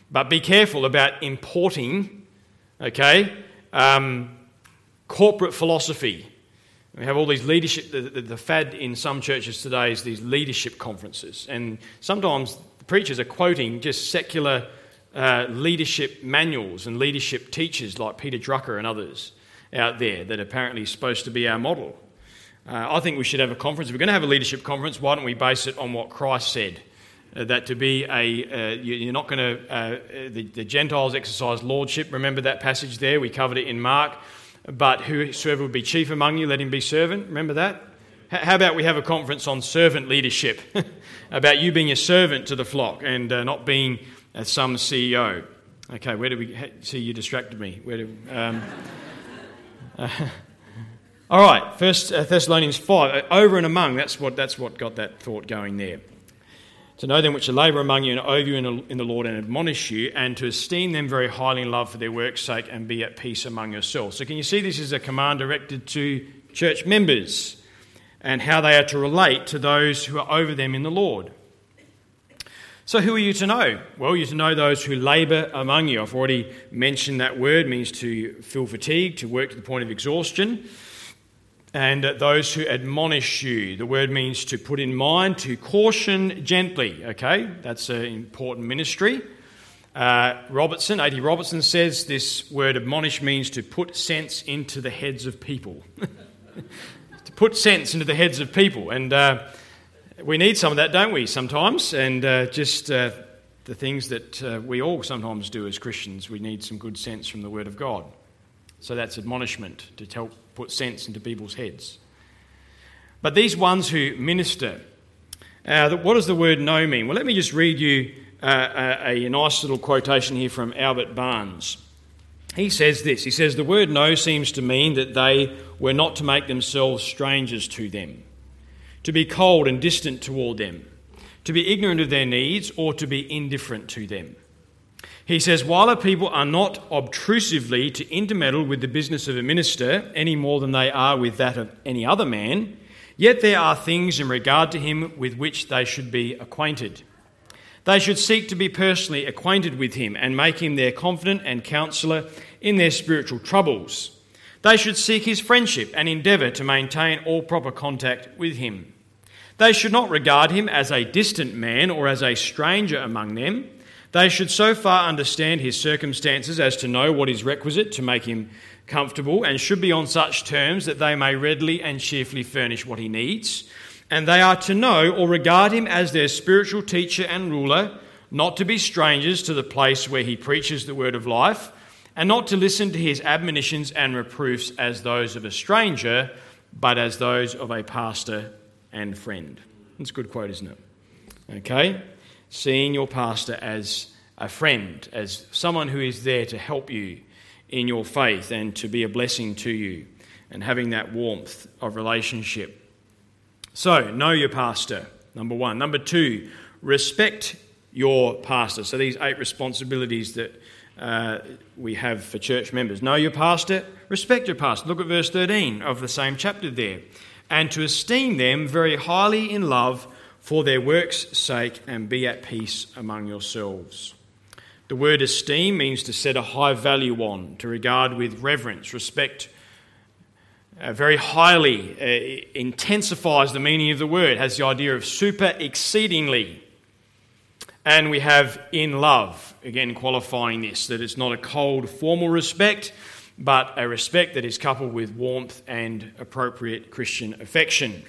But be careful about importing, okay, um, corporate philosophy. We have all these leadership, the, the, the fad in some churches today is these leadership conferences. And sometimes the preachers are quoting just secular uh, leadership manuals and leadership teachers like Peter Drucker and others out there that are apparently supposed to be our model. Uh, I think we should have a conference. If we're going to have a leadership conference, why don't we base it on what Christ said? Uh, that to be a, uh, you're not going to, uh, the, the Gentiles exercise lordship. Remember that passage there? We covered it in Mark. But whosoever would be chief among you, let him be servant. Remember that? H- how about we have a conference on servant leadership? About you being a servant to the flock and uh, not being uh, some C E O. Okay, where did we see you distracted me? Where did, um, uh, all right, First Thessalonians five. Over and among. That's what that's what got that thought going there. To know them which are labour among you and over you in the Lord and admonish you, and to esteem them very highly in love for their work's sake, and be at peace among yourselves. So can you see this is a command directed to church members and how they are to relate to those who are over them in the Lord. So who are you to know? Well, you're to know those who labour among you. I've already mentioned that word. It means to feel fatigued, to work to the point of exhaustion. And those who admonish you. The word means to put in mind, to caution gently, okay? That's an important ministry. Uh, Robertson, A D Robertson says this word admonish means to put sense into the heads of people. To put sense into the heads of people. And uh, we need some of that, don't we, sometimes? And uh, just uh, the things that uh, we all sometimes do as Christians, we need some good sense from the Word of God. So that's admonishment, to help put sense into people's heads. But these ones who minister, uh, what does the word know mean? Well, let me just read you uh, a, a nice little quotation here from Albert Barnes. He says this, he says, the word know seems to mean that they were not to make themselves strangers to them, to be cold and distant toward them, to be ignorant of their needs, or to be indifferent to them. He says, while a people are not obtrusively to intermeddle with the business of a minister any more than they are with that of any other man, yet there are things in regard to him with which they should be acquainted. They should seek to be personally acquainted with him and make him their confidant and counsellor in their spiritual troubles. They should seek his friendship and endeavour to maintain all proper contact with him. They should not regard him as a distant man or as a stranger among them. They should so far understand his circumstances as to know what is requisite to make him comfortable, and should be on such terms that they may readily and cheerfully furnish what he needs. And they are to know or regard him as their spiritual teacher and ruler, not to be strangers to the place where he preaches the word of life, and not to listen to his admonitions and reproofs as those of a stranger, but as those of a pastor and friend. That's a good quote, isn't it? Okay? Seeing your pastor as a friend, as someone who is there to help you in your faith and to be a blessing to you, and having that warmth of relationship. So, know your pastor, number one. Number two, respect your pastor. So these eight responsibilities that uh, we have for church members. Know your pastor, respect your pastor. Look at verse thirteen of the same chapter there. And to esteem them very highly in love for their work's sake, and be at peace among yourselves. The word esteem means to set a high value on, to regard with reverence, respect, uh, very highly, uh, intensifies the meaning of the word, has the idea of super exceedingly. And we have in love, again qualifying this, that it's not a cold formal respect, but a respect that is coupled with warmth and appropriate Christian affection.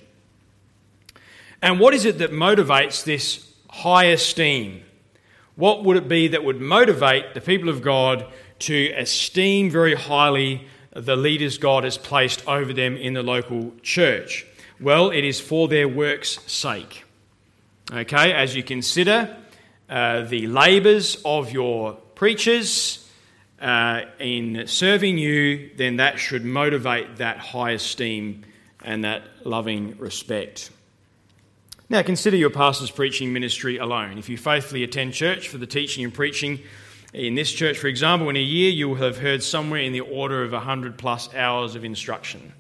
And what is it that motivates this high esteem? What would it be that would motivate the people of God to esteem very highly the leaders God has placed over them in the local church? Well, it is for their work's sake. Okay, as you consider uh, the labours of your preachers uh, in serving you, then that should motivate that high esteem and that loving respect. Now, consider your pastor's preaching ministry alone. If you faithfully attend church for the teaching and preaching in this church, for example, in a year you will have heard somewhere in the order of one hundred plus hours of instruction.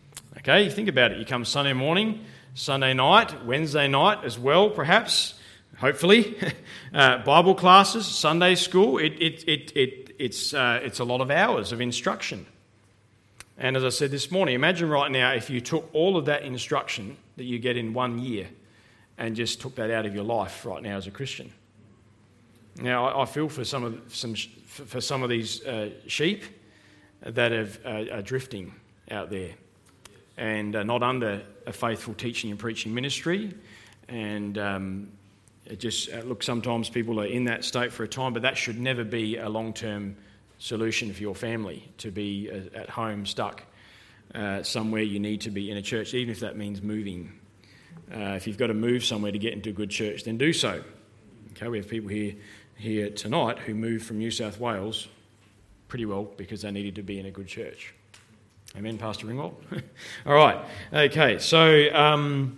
Okay, think about it. You come Sunday morning, Sunday night, Wednesday night as well, perhaps. hopefully, uh, Bible classes, Sunday school. It, it, it, it, it's, uh, it's a lot of hours of instruction. And as I said this morning, imagine right now if you took all of that instruction that you get in one year and just took that out of your life right now as a Christian. Now, I, I feel for some of some for some of these uh, sheep that have, uh, are drifting out there and uh, not under a faithful teaching and preaching ministry. And um, it just uh, look, sometimes people are in that state for a time, but that should never be a long-term solution for your family, to be uh, at home stuck uh, somewhere. You need to be in a church, even if that means moving. Uh, if you've got to move somewhere to get into a good church, then do so. Okay, we have people here here tonight who moved from New South Wales pretty well because they needed to be in a good church. Amen, Pastor Ringwald? All right, okay, so um,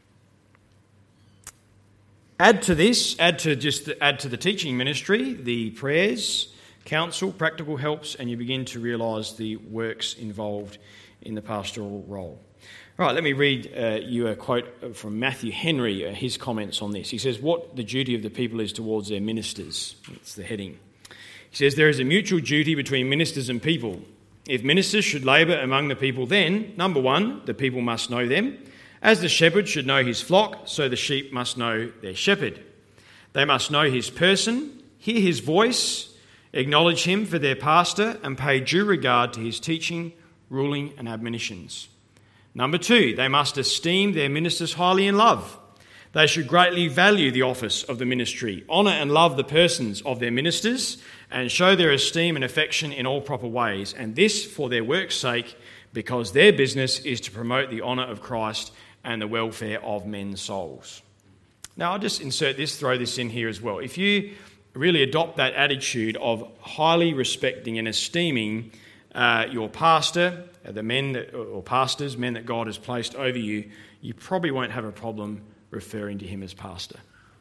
add to this, add to just the, add to the teaching ministry, the prayers, counsel, practical helps, and you begin to realise the works involved in the pastoral role. All right, let me read uh, you a quote from Matthew Henry, uh, his comments on this. He says, what the duty of the people is towards their ministers. That's the heading. He says, there is a mutual duty between ministers and people. If ministers should labour among the people, then, number one, the people must know them. As the shepherd should know his flock, so the sheep must know their shepherd. They must know his person, hear his voice, acknowledge him for their pastor, and pay due regard to his teaching, ruling, and admonitions. Number two, they must esteem their ministers highly in love. They should greatly value the office of the ministry, honour and love the persons of their ministers, and show their esteem and affection in all proper ways, and this for their work's sake, because their business is to promote the honour of Christ and the welfare of men's souls. Now, I'll just insert this, throw this in here as well. If you really adopt that attitude of highly respecting and esteeming uh, your pastor, the men that, or pastors, men that God has placed over you, you probably won't have a problem referring to him as pastor.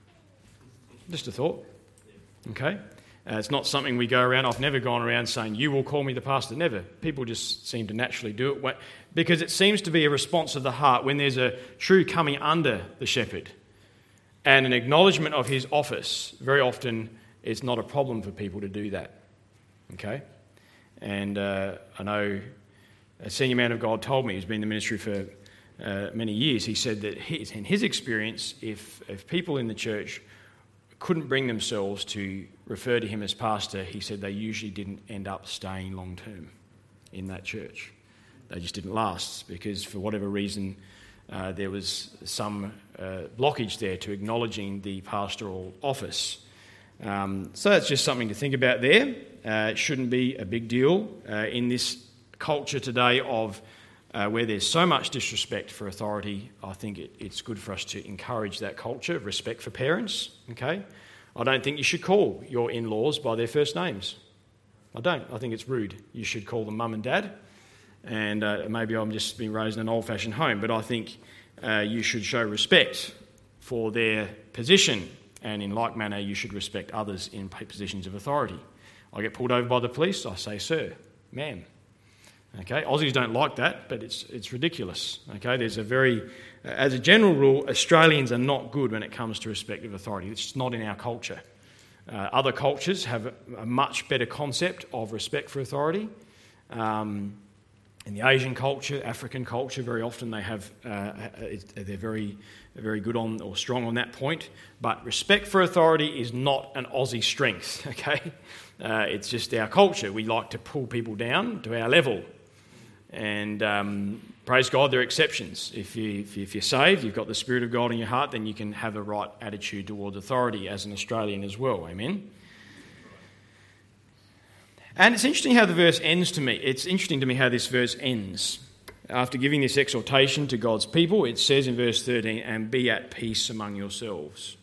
Just a thought. Okay? Uh, it's not something we go around. I've never gone around saying, you will call me the pastor. Never. People just seem to naturally do it because it seems to be a response of the heart when there's a true coming under the shepherd and an acknowledgement of his office. Very often it's not a problem for people to do that. Okay? And uh, I know a senior man of God told me, who's been in the ministry for uh, many years, he said that his, in his experience, if, if people in the church couldn't bring themselves to refer to him as pastor, he said they usually didn't end up staying long term in that church. They just didn't last because for whatever reason uh, there was some uh, blockage there to acknowledging the pastoral office. Um, so that's just something to think about there. Uh, it shouldn't be a big deal uh, in this culture today of uh, where there's so much disrespect for authority. I think it, it's good for us to encourage that culture of respect for parents. Okay, I don't think you should call your in-laws by their first names. I don't. I think it's rude. You should call them mum and dad. And uh, maybe I'm just being raised in an old-fashioned home, but I think uh, you should show respect for their position, and in like manner, you should respect others in positions of authority. I get pulled over by the police, I say, sir, ma'am. Okay, Aussies don't like that, but it's it's ridiculous. Okay, there's a very, as a general rule, Australians are not good when it comes to respect of authority. It's just not in our culture. Uh, other cultures have a, a much better concept of respect for authority. Um, in the Asian culture, African culture, very often they have uh, they're very very good on or strong on that point. But respect for authority is not an Aussie strength. Okay, uh, it's just our culture. We like to pull people down to our level. And um, praise God, there are exceptions. If, you, if, you, if you're saved, you've got the Spirit of God in your heart, then you can have a right attitude towards authority as an Australian as well. Amen? And it's interesting how the verse ends to me. It's interesting to me how this verse ends. After giving this exhortation to God's people, it says in verse thirteen, and be at peace among yourselves.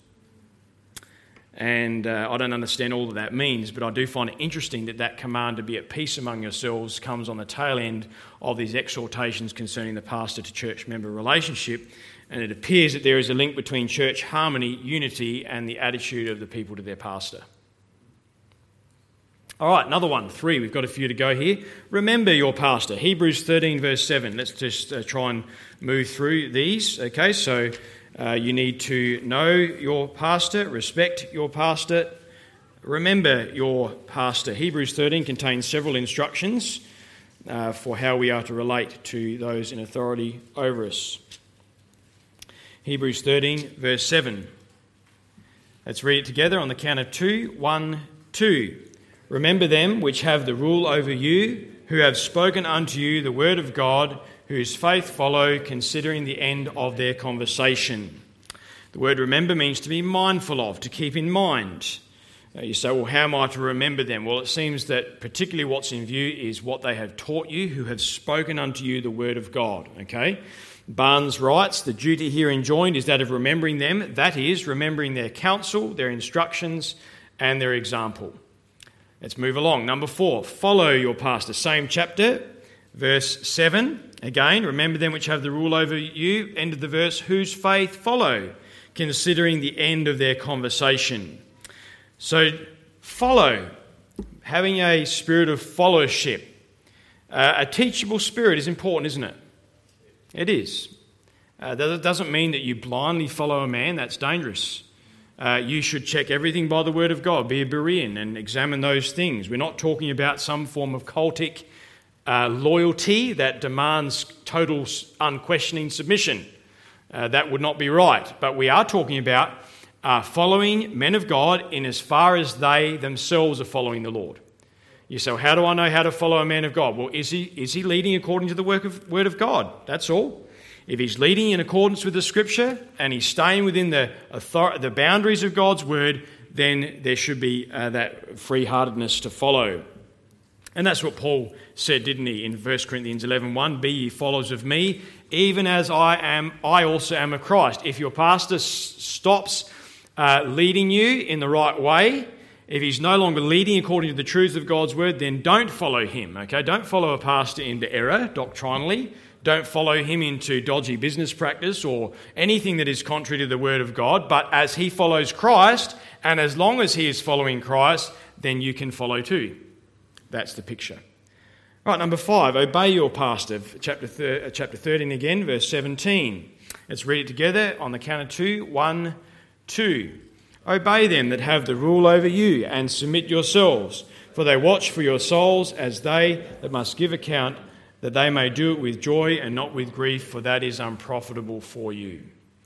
And uh, I don't understand all that that means, but I do find it interesting that that command to be at peace among yourselves comes on the tail end of these exhortations concerning the pastor to church member relationship. And it appears that there is a link between church harmony, unity, and the attitude of the people to their pastor. All right, another one, three. We've got a few to go here. Remember your pastor. Hebrews thirteen, verse seven. Let's just uh, try and move through these. Okay, so Uh, you need to know your pastor, respect your pastor, remember your pastor. Hebrews thirteen contains several instructions uh, for how we are to relate to those in authority over us. Hebrews thirteen, verse seven. Let's read it together on the count of two. One, two. Remember them which have the rule over you, who have spoken unto you the word of God, whose faith follow, considering the end of their conversation. The word remember means to be mindful of, to keep in mind. Uh, you say, well, how am I to remember them? Well, it seems that particularly what's in view is what they have taught you, who have spoken unto you the word of God. Okay? Barnes writes, the duty here enjoined is that of remembering them, that is, remembering their counsel, their instructions, and their example. Let's move along. Number four, follow your pastor. Same chapter, verse seven. Again, remember them which have the rule over you. End of the verse, whose faith follow, considering the end of their conversation. So, follow, having a spirit of fellowship. Uh, a teachable spirit is important, isn't it? It is. Uh, that doesn't mean that you blindly follow a man. That's dangerous. Uh, you should check everything by the word of God. Be a Berean and examine those things. We're not talking about some form of cultic uh, loyalty that demands total unquestioning submission. Uh, that would not be right. But we are talking about uh, following men of God in as far as they themselves are following the Lord. You say, well, how do I know how to follow a man of God? Well, is he is he leading according to the work of, word of God? That's all. If he's leading in accordance with the Scripture and he's staying within the author- the boundaries of God's word, then there should be uh, that free-heartedness to follow. And that's what Paul said, didn't he, in First Corinthians eleven one, be ye followers of me, even as I am, I also am of Christ. If your pastor s- stops uh, leading you in the right way, if he's no longer leading according to the truths of God's word, then don't follow him, okay? Don't follow a pastor into error doctrinally. Don't follow him into dodgy business practice or anything that is contrary to the word of God. But as he follows Christ, and as long as he is following Christ, then you can follow too. That's the picture. Right, number five, obey your pastor. Chapter, thir- chapter thirteen again, verse seventeen. Let's read it together on the count of two. One, two. Obey them that have the rule over you, and submit yourselves, for they watch for your souls as they that must give account, that they may do it with joy and not with grief, for that is unprofitable for you.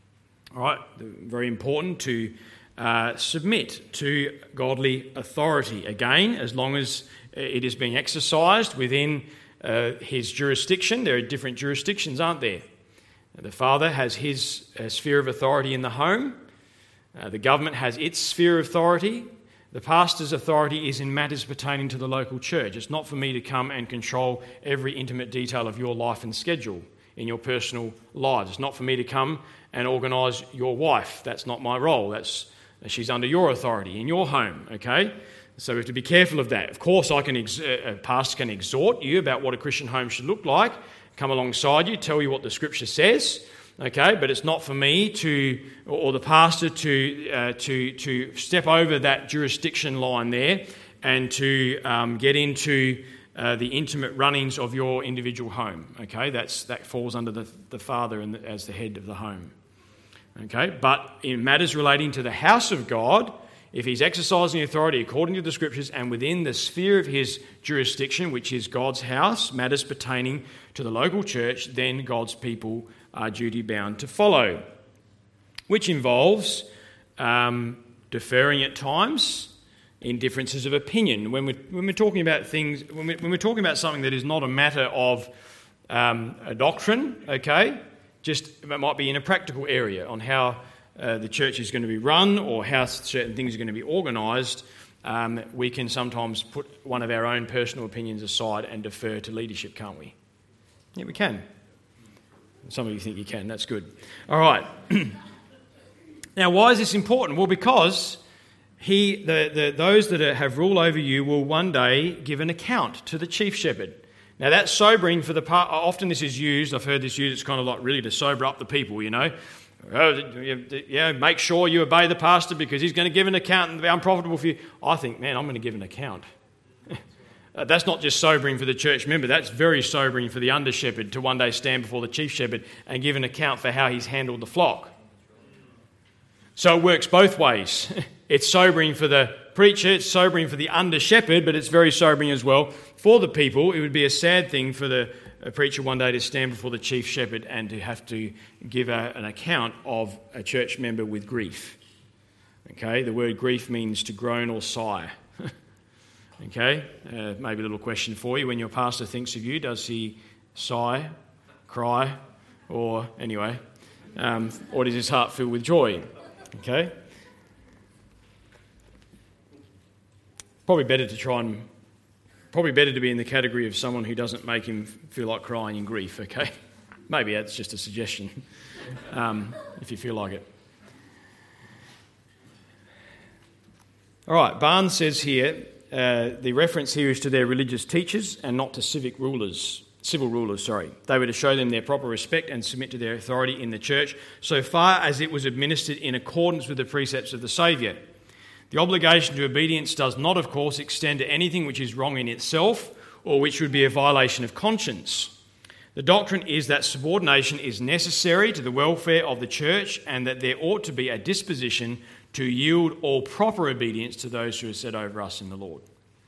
All right, very important to uh, submit to godly authority. Again, as long as it is being exercised within uh, his jurisdiction. There are different jurisdictions, aren't there? The father has his uh, sphere of authority in the home. Uh, the government has its sphere of authority. The pastor's authority is in matters pertaining to the local church. It's not for me to come and control every intimate detail of your life and schedule in your personal lives. It's not for me to come and organise your wife. That's not my role. That's she's under your authority in your home, okay? So we have to be careful of that. Of course, I can ex- a pastor can exhort you about what a Christian home should look like, come alongside you, tell you what the Scripture says. Okay, but it's not for me to, or the pastor to uh, to to step over that jurisdiction line there and to um, get into uh, the intimate runnings of your individual home. Okay, that's that falls under the the father and the, as the head of the home. Okay, but in matters relating to the house of God, if he's exercising authority according to the Scriptures and within the sphere of his jurisdiction, which is God's house, matters pertaining to the local church, then God's people are duty-bound to follow, which involves um, deferring at times in differences of opinion. When we're, when we're talking about things, when we're, when we're talking about something that is not a matter of um, a doctrine, okay, just it might be in a practical area on how uh, the church is going to be run or how certain things are going to be organised, um, we can sometimes put one of our own personal opinions aside and defer to leadership, can't we? Yeah, we can. Some of you think you can. That's good. All right. Now, why is this important? Well, because he, the, the, those that are, have rule over you will one day give an account to the chief shepherd. Now, that's sobering for the part. Often this is used, I've heard this used, it's kind of like really to sober up the people, you know. Oh, yeah, make sure you obey the pastor because he's going to give an account and be unprofitable for you. I think, man, I'm going to give an account. Uh, that's not just sobering for the church member, that's very sobering for the under shepherd to one day stand before the chief shepherd and give an account for how he's handled the flock. So it works both ways. It's sobering for the preacher, it's sobering for the under-shepherd, but it's very sobering as well for the people. It would be a sad thing for the preacher one day to stand before the chief shepherd and to have to give a, an account of a church member with grief. Okay, the word grief means to groan or sigh. Okay, uh, maybe a little question for you. When your pastor thinks of you, does he sigh, cry, or anyway, um, or does his heart fill with joy? Okay. Probably better to try and, probably better to be in the category of someone who doesn't make him feel like crying in grief, okay? Maybe that's just a suggestion, um, if you feel like it. All right, Barnes says here, uh, the reference here is to their religious teachers and not to civic rulers, civil rulers, sorry. They were to show them their proper respect and submit to their authority in the church, so far as it was administered in accordance with the precepts of the Saviour. The obligation to obedience does not, of course, extend to anything which is wrong in itself or which would be a violation of conscience. The doctrine is that subordination is necessary to the welfare of the church and that there ought to be a disposition to yield all proper obedience to those who are set over us in the Lord.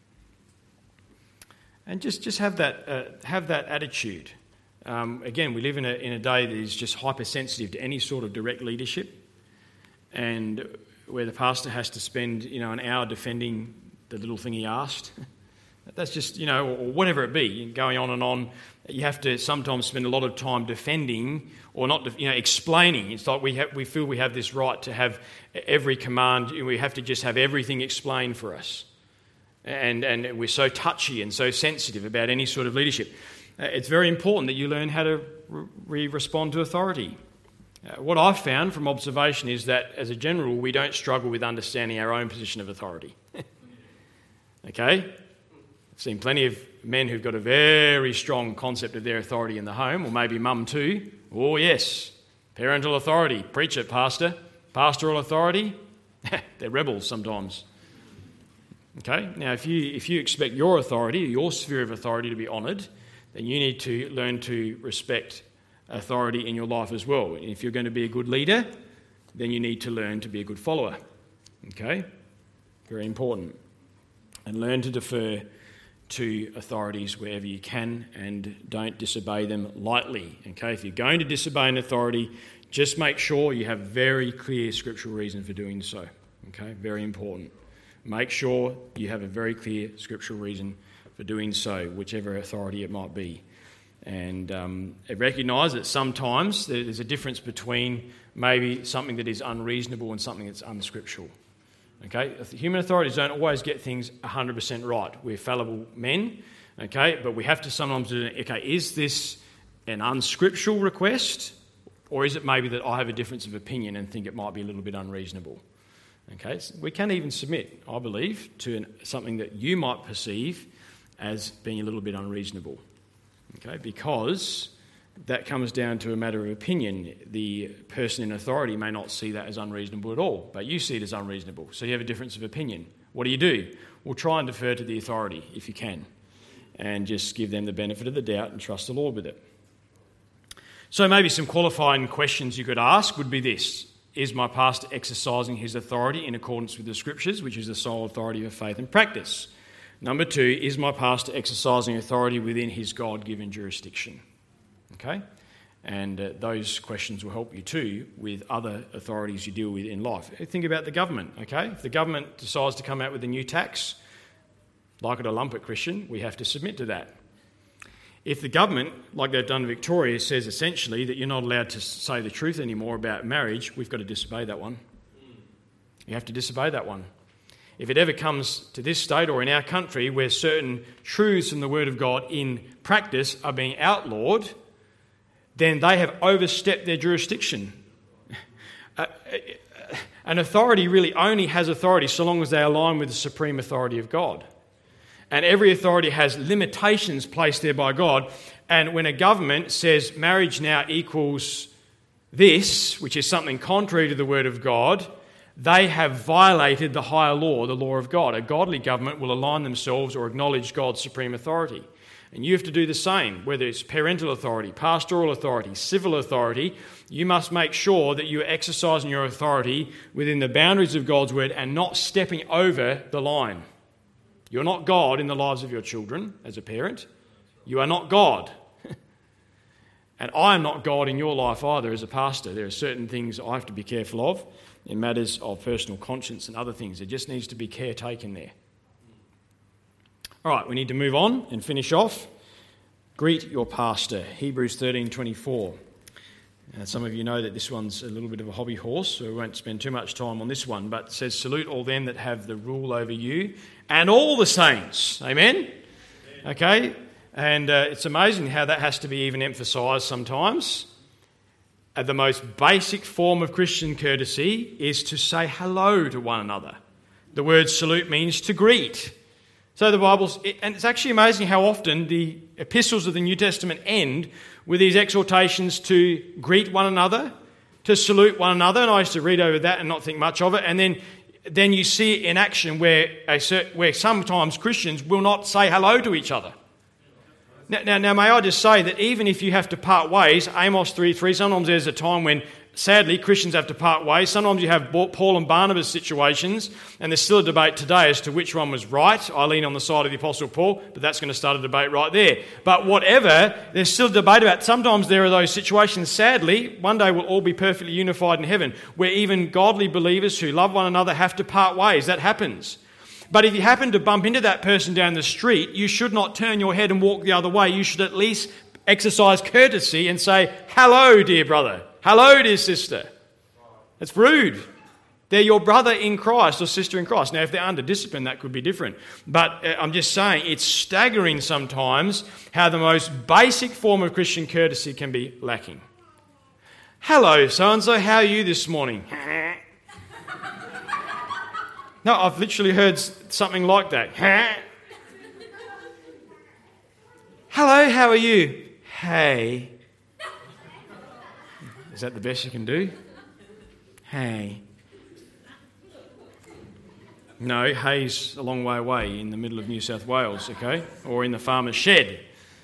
And just, just have that uh, have that attitude. Um, again, we live in a, in a day that is just hypersensitive to any sort of direct leadership, and where the pastor has to spend, you know, an hour defending the little thing he asked. That's just, you know, or whatever it be, going on and on. You have to sometimes spend a lot of time defending or not, you know, explaining. It's like we have, we feel we have this right to have every command. We have to just have everything explained for us. And, and we're so touchy and so sensitive about any sort of leadership. It's very important that you learn how to re- respond to authority. Uh, what I've found from observation is that, as a general rule, we don't struggle with understanding our own position of authority. Okay? I've seen plenty of men who've got a very strong concept of their authority in the home, or maybe mum too. Oh yes, parental authority, preach it, pastor. Pastoral authority, they're rebels sometimes. Okay? Now, if you if you expect your authority, your sphere of authority to be honoured, then you need to learn to respect authority in your life as well. If you're going to be a good leader, then you need to learn to be a good follower. Okay? Very important. And learn to defer to authorities wherever you can and don't disobey them lightly. Okay? If you're going to disobey an authority, just make sure you have very clear scriptural reason for doing so. Okay? Very important. Make sure you have a very clear scriptural reason for doing so, whichever authority it might be. And um, recognise that sometimes there's a difference between maybe something that is unreasonable and something that's unscriptural. Okay, human authorities don't always get things one hundred percent right. We're fallible men, okay, but we have to sometimes do, okay, is this an unscriptural request, or is it maybe that I have a difference of opinion and think it might be a little bit unreasonable? Okay, so we can even submit, I believe, to an, something that you might perceive as being a little bit unreasonable. Okay, because that comes down to a matter of opinion. The person in authority may not see that as unreasonable at all, but you see it as unreasonable. So you have a difference of opinion. What do you do? Well, try and defer to the authority if you can, and just give them the benefit of the doubt and trust the Lord with it. So maybe some qualifying questions you could ask would be this: is my pastor exercising his authority in accordance with the Scriptures, which is the sole authority of faith and practice? Number two, is my pastor exercising authority within his God-given jurisdiction? Okay? And uh, those questions will help you too with other authorities you deal with in life. Think about the government, okay? If the government decides to come out with a new tax, like it or lump it, Christian, we have to submit to that. If the government, like they've done in Victoria, says essentially that you're not allowed to say the truth anymore about marriage, we've got to disobey that one. You have to disobey that one. If it ever comes to this state or in our country where certain truths from the Word of God in practice are being outlawed, then they have overstepped their jurisdiction. Uh, an authority really only has authority so long as they align with the supreme authority of God. And every authority has limitations placed there by God. And when a government says marriage now equals this, which is something contrary to the Word of God, they have violated the higher law, the law of God. A godly government will align themselves or acknowledge God's supreme authority. And you have to do the same, whether it's parental authority, pastoral authority, civil authority. You must make sure that you are exercising your authority within the boundaries of God's word and not stepping over the line. You're not God in the lives of your children as a parent. You are not God. And I am not God in your life either as a pastor. There are certain things I have to be careful of in matters of personal conscience and other things. There just needs to be care taken there. All right, we need to move on and finish off. Greet your pastor, Hebrews thirteen twenty-four. Uh, some of you know that this one's a little bit of a hobby horse, so we won't spend too much time on this one, but it says, salute all them that have the rule over you and all the saints. Amen? Okay? And uh, it's amazing how that has to be even emphasised sometimes. Uh, the most basic form of Christian courtesy is to say hello to one another. The word salute means to greet. So the Bible's, and it's actually amazing how often the epistles of the New Testament end with these exhortations to greet one another, to salute one another. And I used to read over that and not think much of it. And then, then you see it in action where a certain, where sometimes Christians will not say hello to each other. Now, now, now, may I just say that even if you have to part ways, Amos three three, sometimes there's a time when, sadly, Christians have to part ways. Sometimes you have Paul and Barnabas situations, and there's still a debate today as to which one was right. I lean on the side of the Apostle Paul, but that's going to start a debate right there. But whatever, there's still a debate about. Sometimes there are those situations, sadly, one day we'll all be perfectly unified in heaven, where even godly believers who love one another have to part ways. That happens. But if you happen to bump into that person down the street, you should not turn your head and walk the other way. You should at least exercise courtesy and say, hello, dear brother. Hello, dear sister. That's rude. They're your brother in Christ or sister in Christ. Now, if they're under discipline, that could be different. But uh, I'm just saying, it's staggering sometimes how the most basic form of Christian courtesy can be lacking. Hello, so-and-so, how are you this morning? No, I've literally heard something like that. Hello, how are you? Hey. Is that the best you can do? Hey. No, hay's a long way away in the middle of New South Wales, okay? Or in the farmer's shed.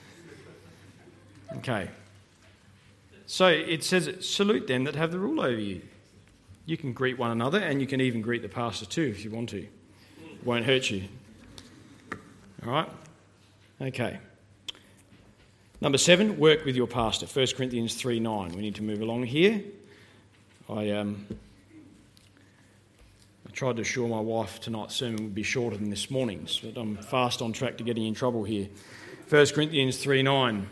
Okay. So it says, salute them that have the rule over you. You can greet one another, and you can even greet the pastor too if you want to. It won't hurt you. All right? Okay. Number seven, work with your pastor. First Corinthians three nine. We need to move along here. I um, I tried to assure my wife tonight's sermon would be shorter than this morning's, but I'm fast on track to getting in trouble here. First Corinthians three nine.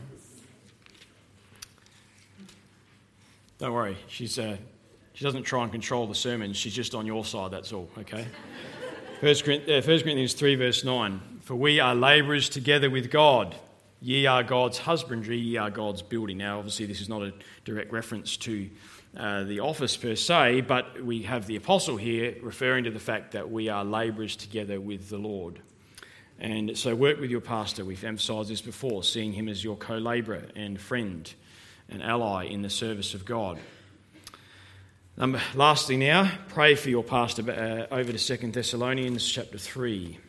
Don't worry, she's uh, she doesn't try and control the sermon. She's just on your side, that's all, okay? First Corinthians three verse nine. For we are labourers together with God. Ye are God's husbandry, ye are God's building. Now, obviously, this is not a direct reference to uh, the office per se, but we have the apostle here referring to the fact that we are labourers together with the Lord. And so work with your pastor. We've emphasised this before, seeing him as your co-labourer and friend and ally in the service of God. Number, lastly now, pray for your pastor. Uh, over to Second Thessalonians chapter three.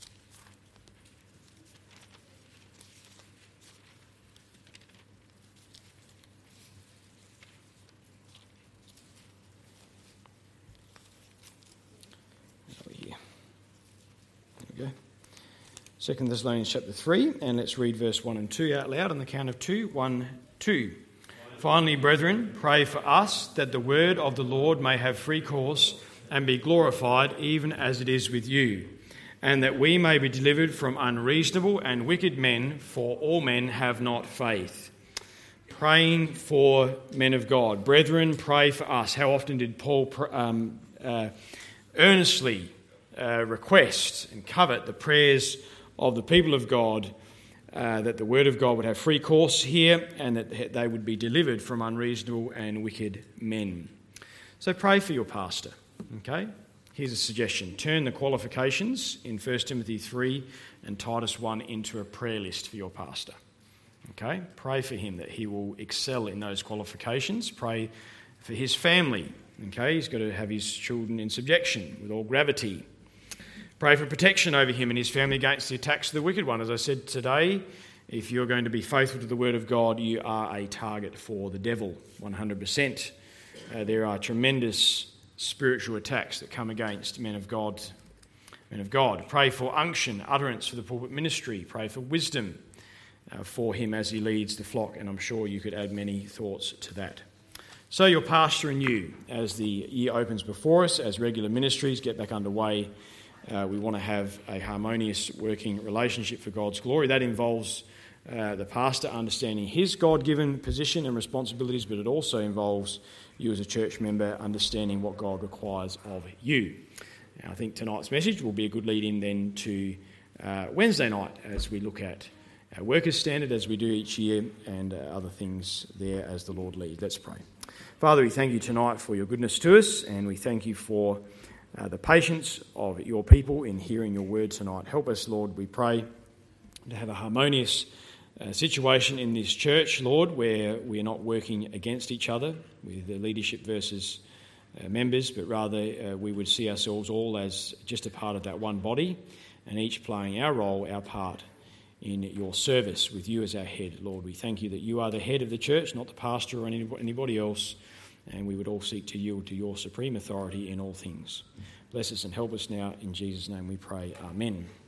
Second Thessalonians chapter three, and let's read verse one and two out loud on the count of two. one, two. Finally, brethren, pray for us that the word of the Lord may have free course and be glorified even as it is with you, and that we may be delivered from unreasonable and wicked men, for all men have not faith. Praying for men of God. Brethren, pray for us. How often did Paul um, uh, earnestly uh, request and covet the prayers of the people of God, uh, that the word of God would have free course here and that they would be delivered from unreasonable and wicked men. So pray for your pastor, okay? Here's a suggestion. Turn the qualifications in First Timothy three and Titus one into a prayer list for your pastor, okay? Pray for him that he will excel in those qualifications. Pray for his family, okay? He's got to have his children in subjection with all gravity. Pray for protection over him and his family against the attacks of the wicked one. As I said today, If you're going to be faithful to the Word of God, you are a target for the devil, one hundred percent. Uh, there are tremendous spiritual attacks that come against men of God. Men of God, pray for unction, utterance for the pulpit ministry. Pray for wisdom uh, for him as he leads the flock, and I'm sure you could add many thoughts to that. So your pastor and you, as the year opens before us, as regular ministries get back underway, uh, we want to have a harmonious working relationship for God's glory. That involves uh, the pastor understanding his God-given position and responsibilities, but it also involves you as a church member understanding what God requires of you. Now, I think tonight's message will be a good lead-in then to uh, Wednesday night as we look at our workers' standard as we do each year and uh, other things there as the Lord leads. Let's pray. Father, we thank you tonight for your goodness to us, and we thank you for uh, the patience of your people in hearing your word tonight. Help us, Lord, we pray, to have a harmonious uh, situation in this church, Lord, where we are not working against each other with the leadership versus uh, members, but rather uh, we would see ourselves all as just a part of that one body, and each playing our role, our part in your service with you as our head. Lord, we thank you that you are the head of the church, not the pastor or anybody else, and we would all seek to yield to your supreme authority in all things. Bless us and help us now. In Jesus' name we pray. Amen.